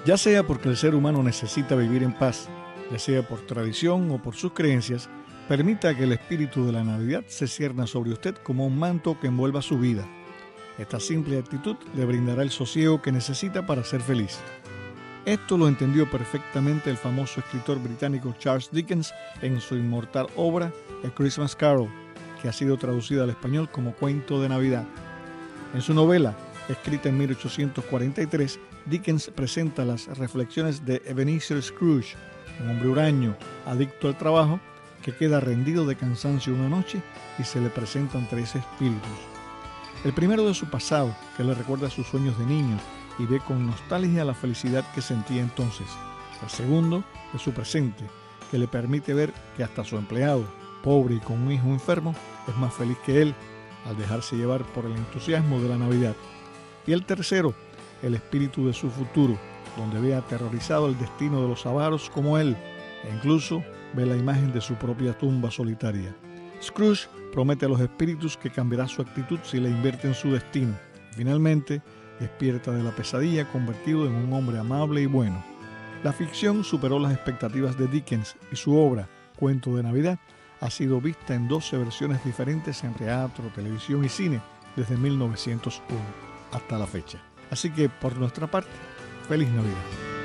Ya sea porque el ser humano necesita vivir en paz, ya sea por tradición o por sus creencias, permita que el espíritu de la Navidad se cierna sobre usted como un manto que envuelva su vida. Esta simple actitud le brindará el sosiego que necesita para ser feliz. Esto lo entendió perfectamente el famoso escritor británico Charles Dickens en su inmortal obra A Christmas Carol, que ha sido traducida al español como Cuento de Navidad. En su novela, escrita en mil ochocientos cuarenta y tres, Dickens presenta las reflexiones de Ebenezer Scrooge, un hombre huraño, adicto al trabajo, que queda rendido de cansancio una noche y se le presentan tres espíritus. El primero de su pasado, que le recuerda sus sueños de niño y ve con nostalgia la felicidad que sentía entonces. El segundo, de su presente, que le permite ver que hasta su empleado, pobre y con un hijo enfermo, es más feliz que él al dejarse llevar por el entusiasmo de la Navidad. Y el tercero, el espíritu de su futuro, donde ve aterrorizado el destino de los avaros como él, e incluso ve la imagen de su propia tumba solitaria. Scrooge promete a los espíritus que cambiará su actitud si le invierten su destino. Finalmente, despierta de la pesadilla convertido en un hombre amable y bueno. La ficción superó las expectativas de Dickens y su obra, Cuento de Navidad, ha sido vista en doce versiones diferentes en teatro, televisión y cine desde mil novecientos uno hasta la fecha. Así que, por nuestra parte, ¡feliz Navidad!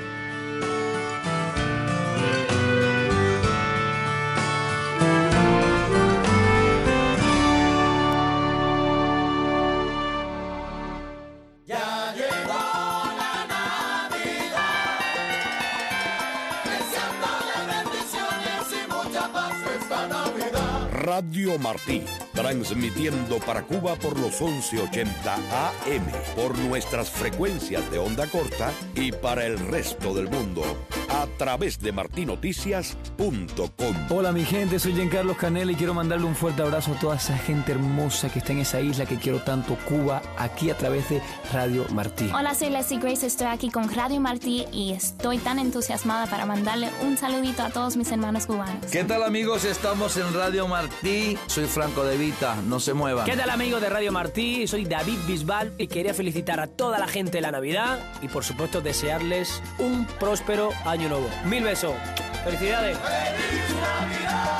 Radio Martí, transmitiendo para Cuba por los once ochenta A M, por nuestras frecuencias de onda corta y para el resto del mundo, a través de marti noticias punto com. Hola mi gente, soy Giancarlo Canela y quiero mandarle un fuerte abrazo a toda esa gente hermosa que está en esa isla que quiero tanto, Cuba, aquí a través de Radio Martí. Hola, soy Leslie Grace, estoy aquí con Radio Martí y estoy tan entusiasmada para mandarle un saludito a todos mis hermanos cubanos. ¿Qué tal amigos? Estamos en Radio Martí, soy Franco De Vita, no se muevan. ¿Qué tal amigos de Radio Martí? Soy David Bisbal y quería felicitar a toda la gente de la Navidad y por supuesto desearles un próspero año nuevo. Mil besos. ¡Felicidades! ¡Feliz Navidad!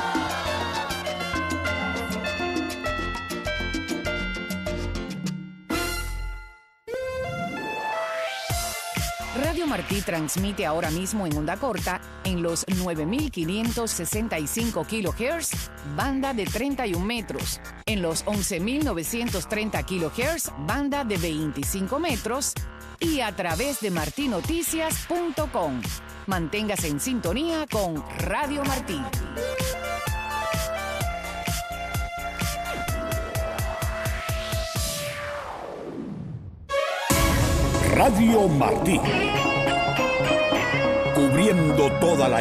Radio Martí transmite ahora mismo en onda corta en los nueve mil quinientos sesenta y cinco kilohertz, banda de treinta y un metros, en los once mil novecientos treinta kilohertz, banda de veinticinco metros y a través de marti noticias punto com. Manténgase en sintonía con Radio Martí. Radio Martí, cubriendo toda la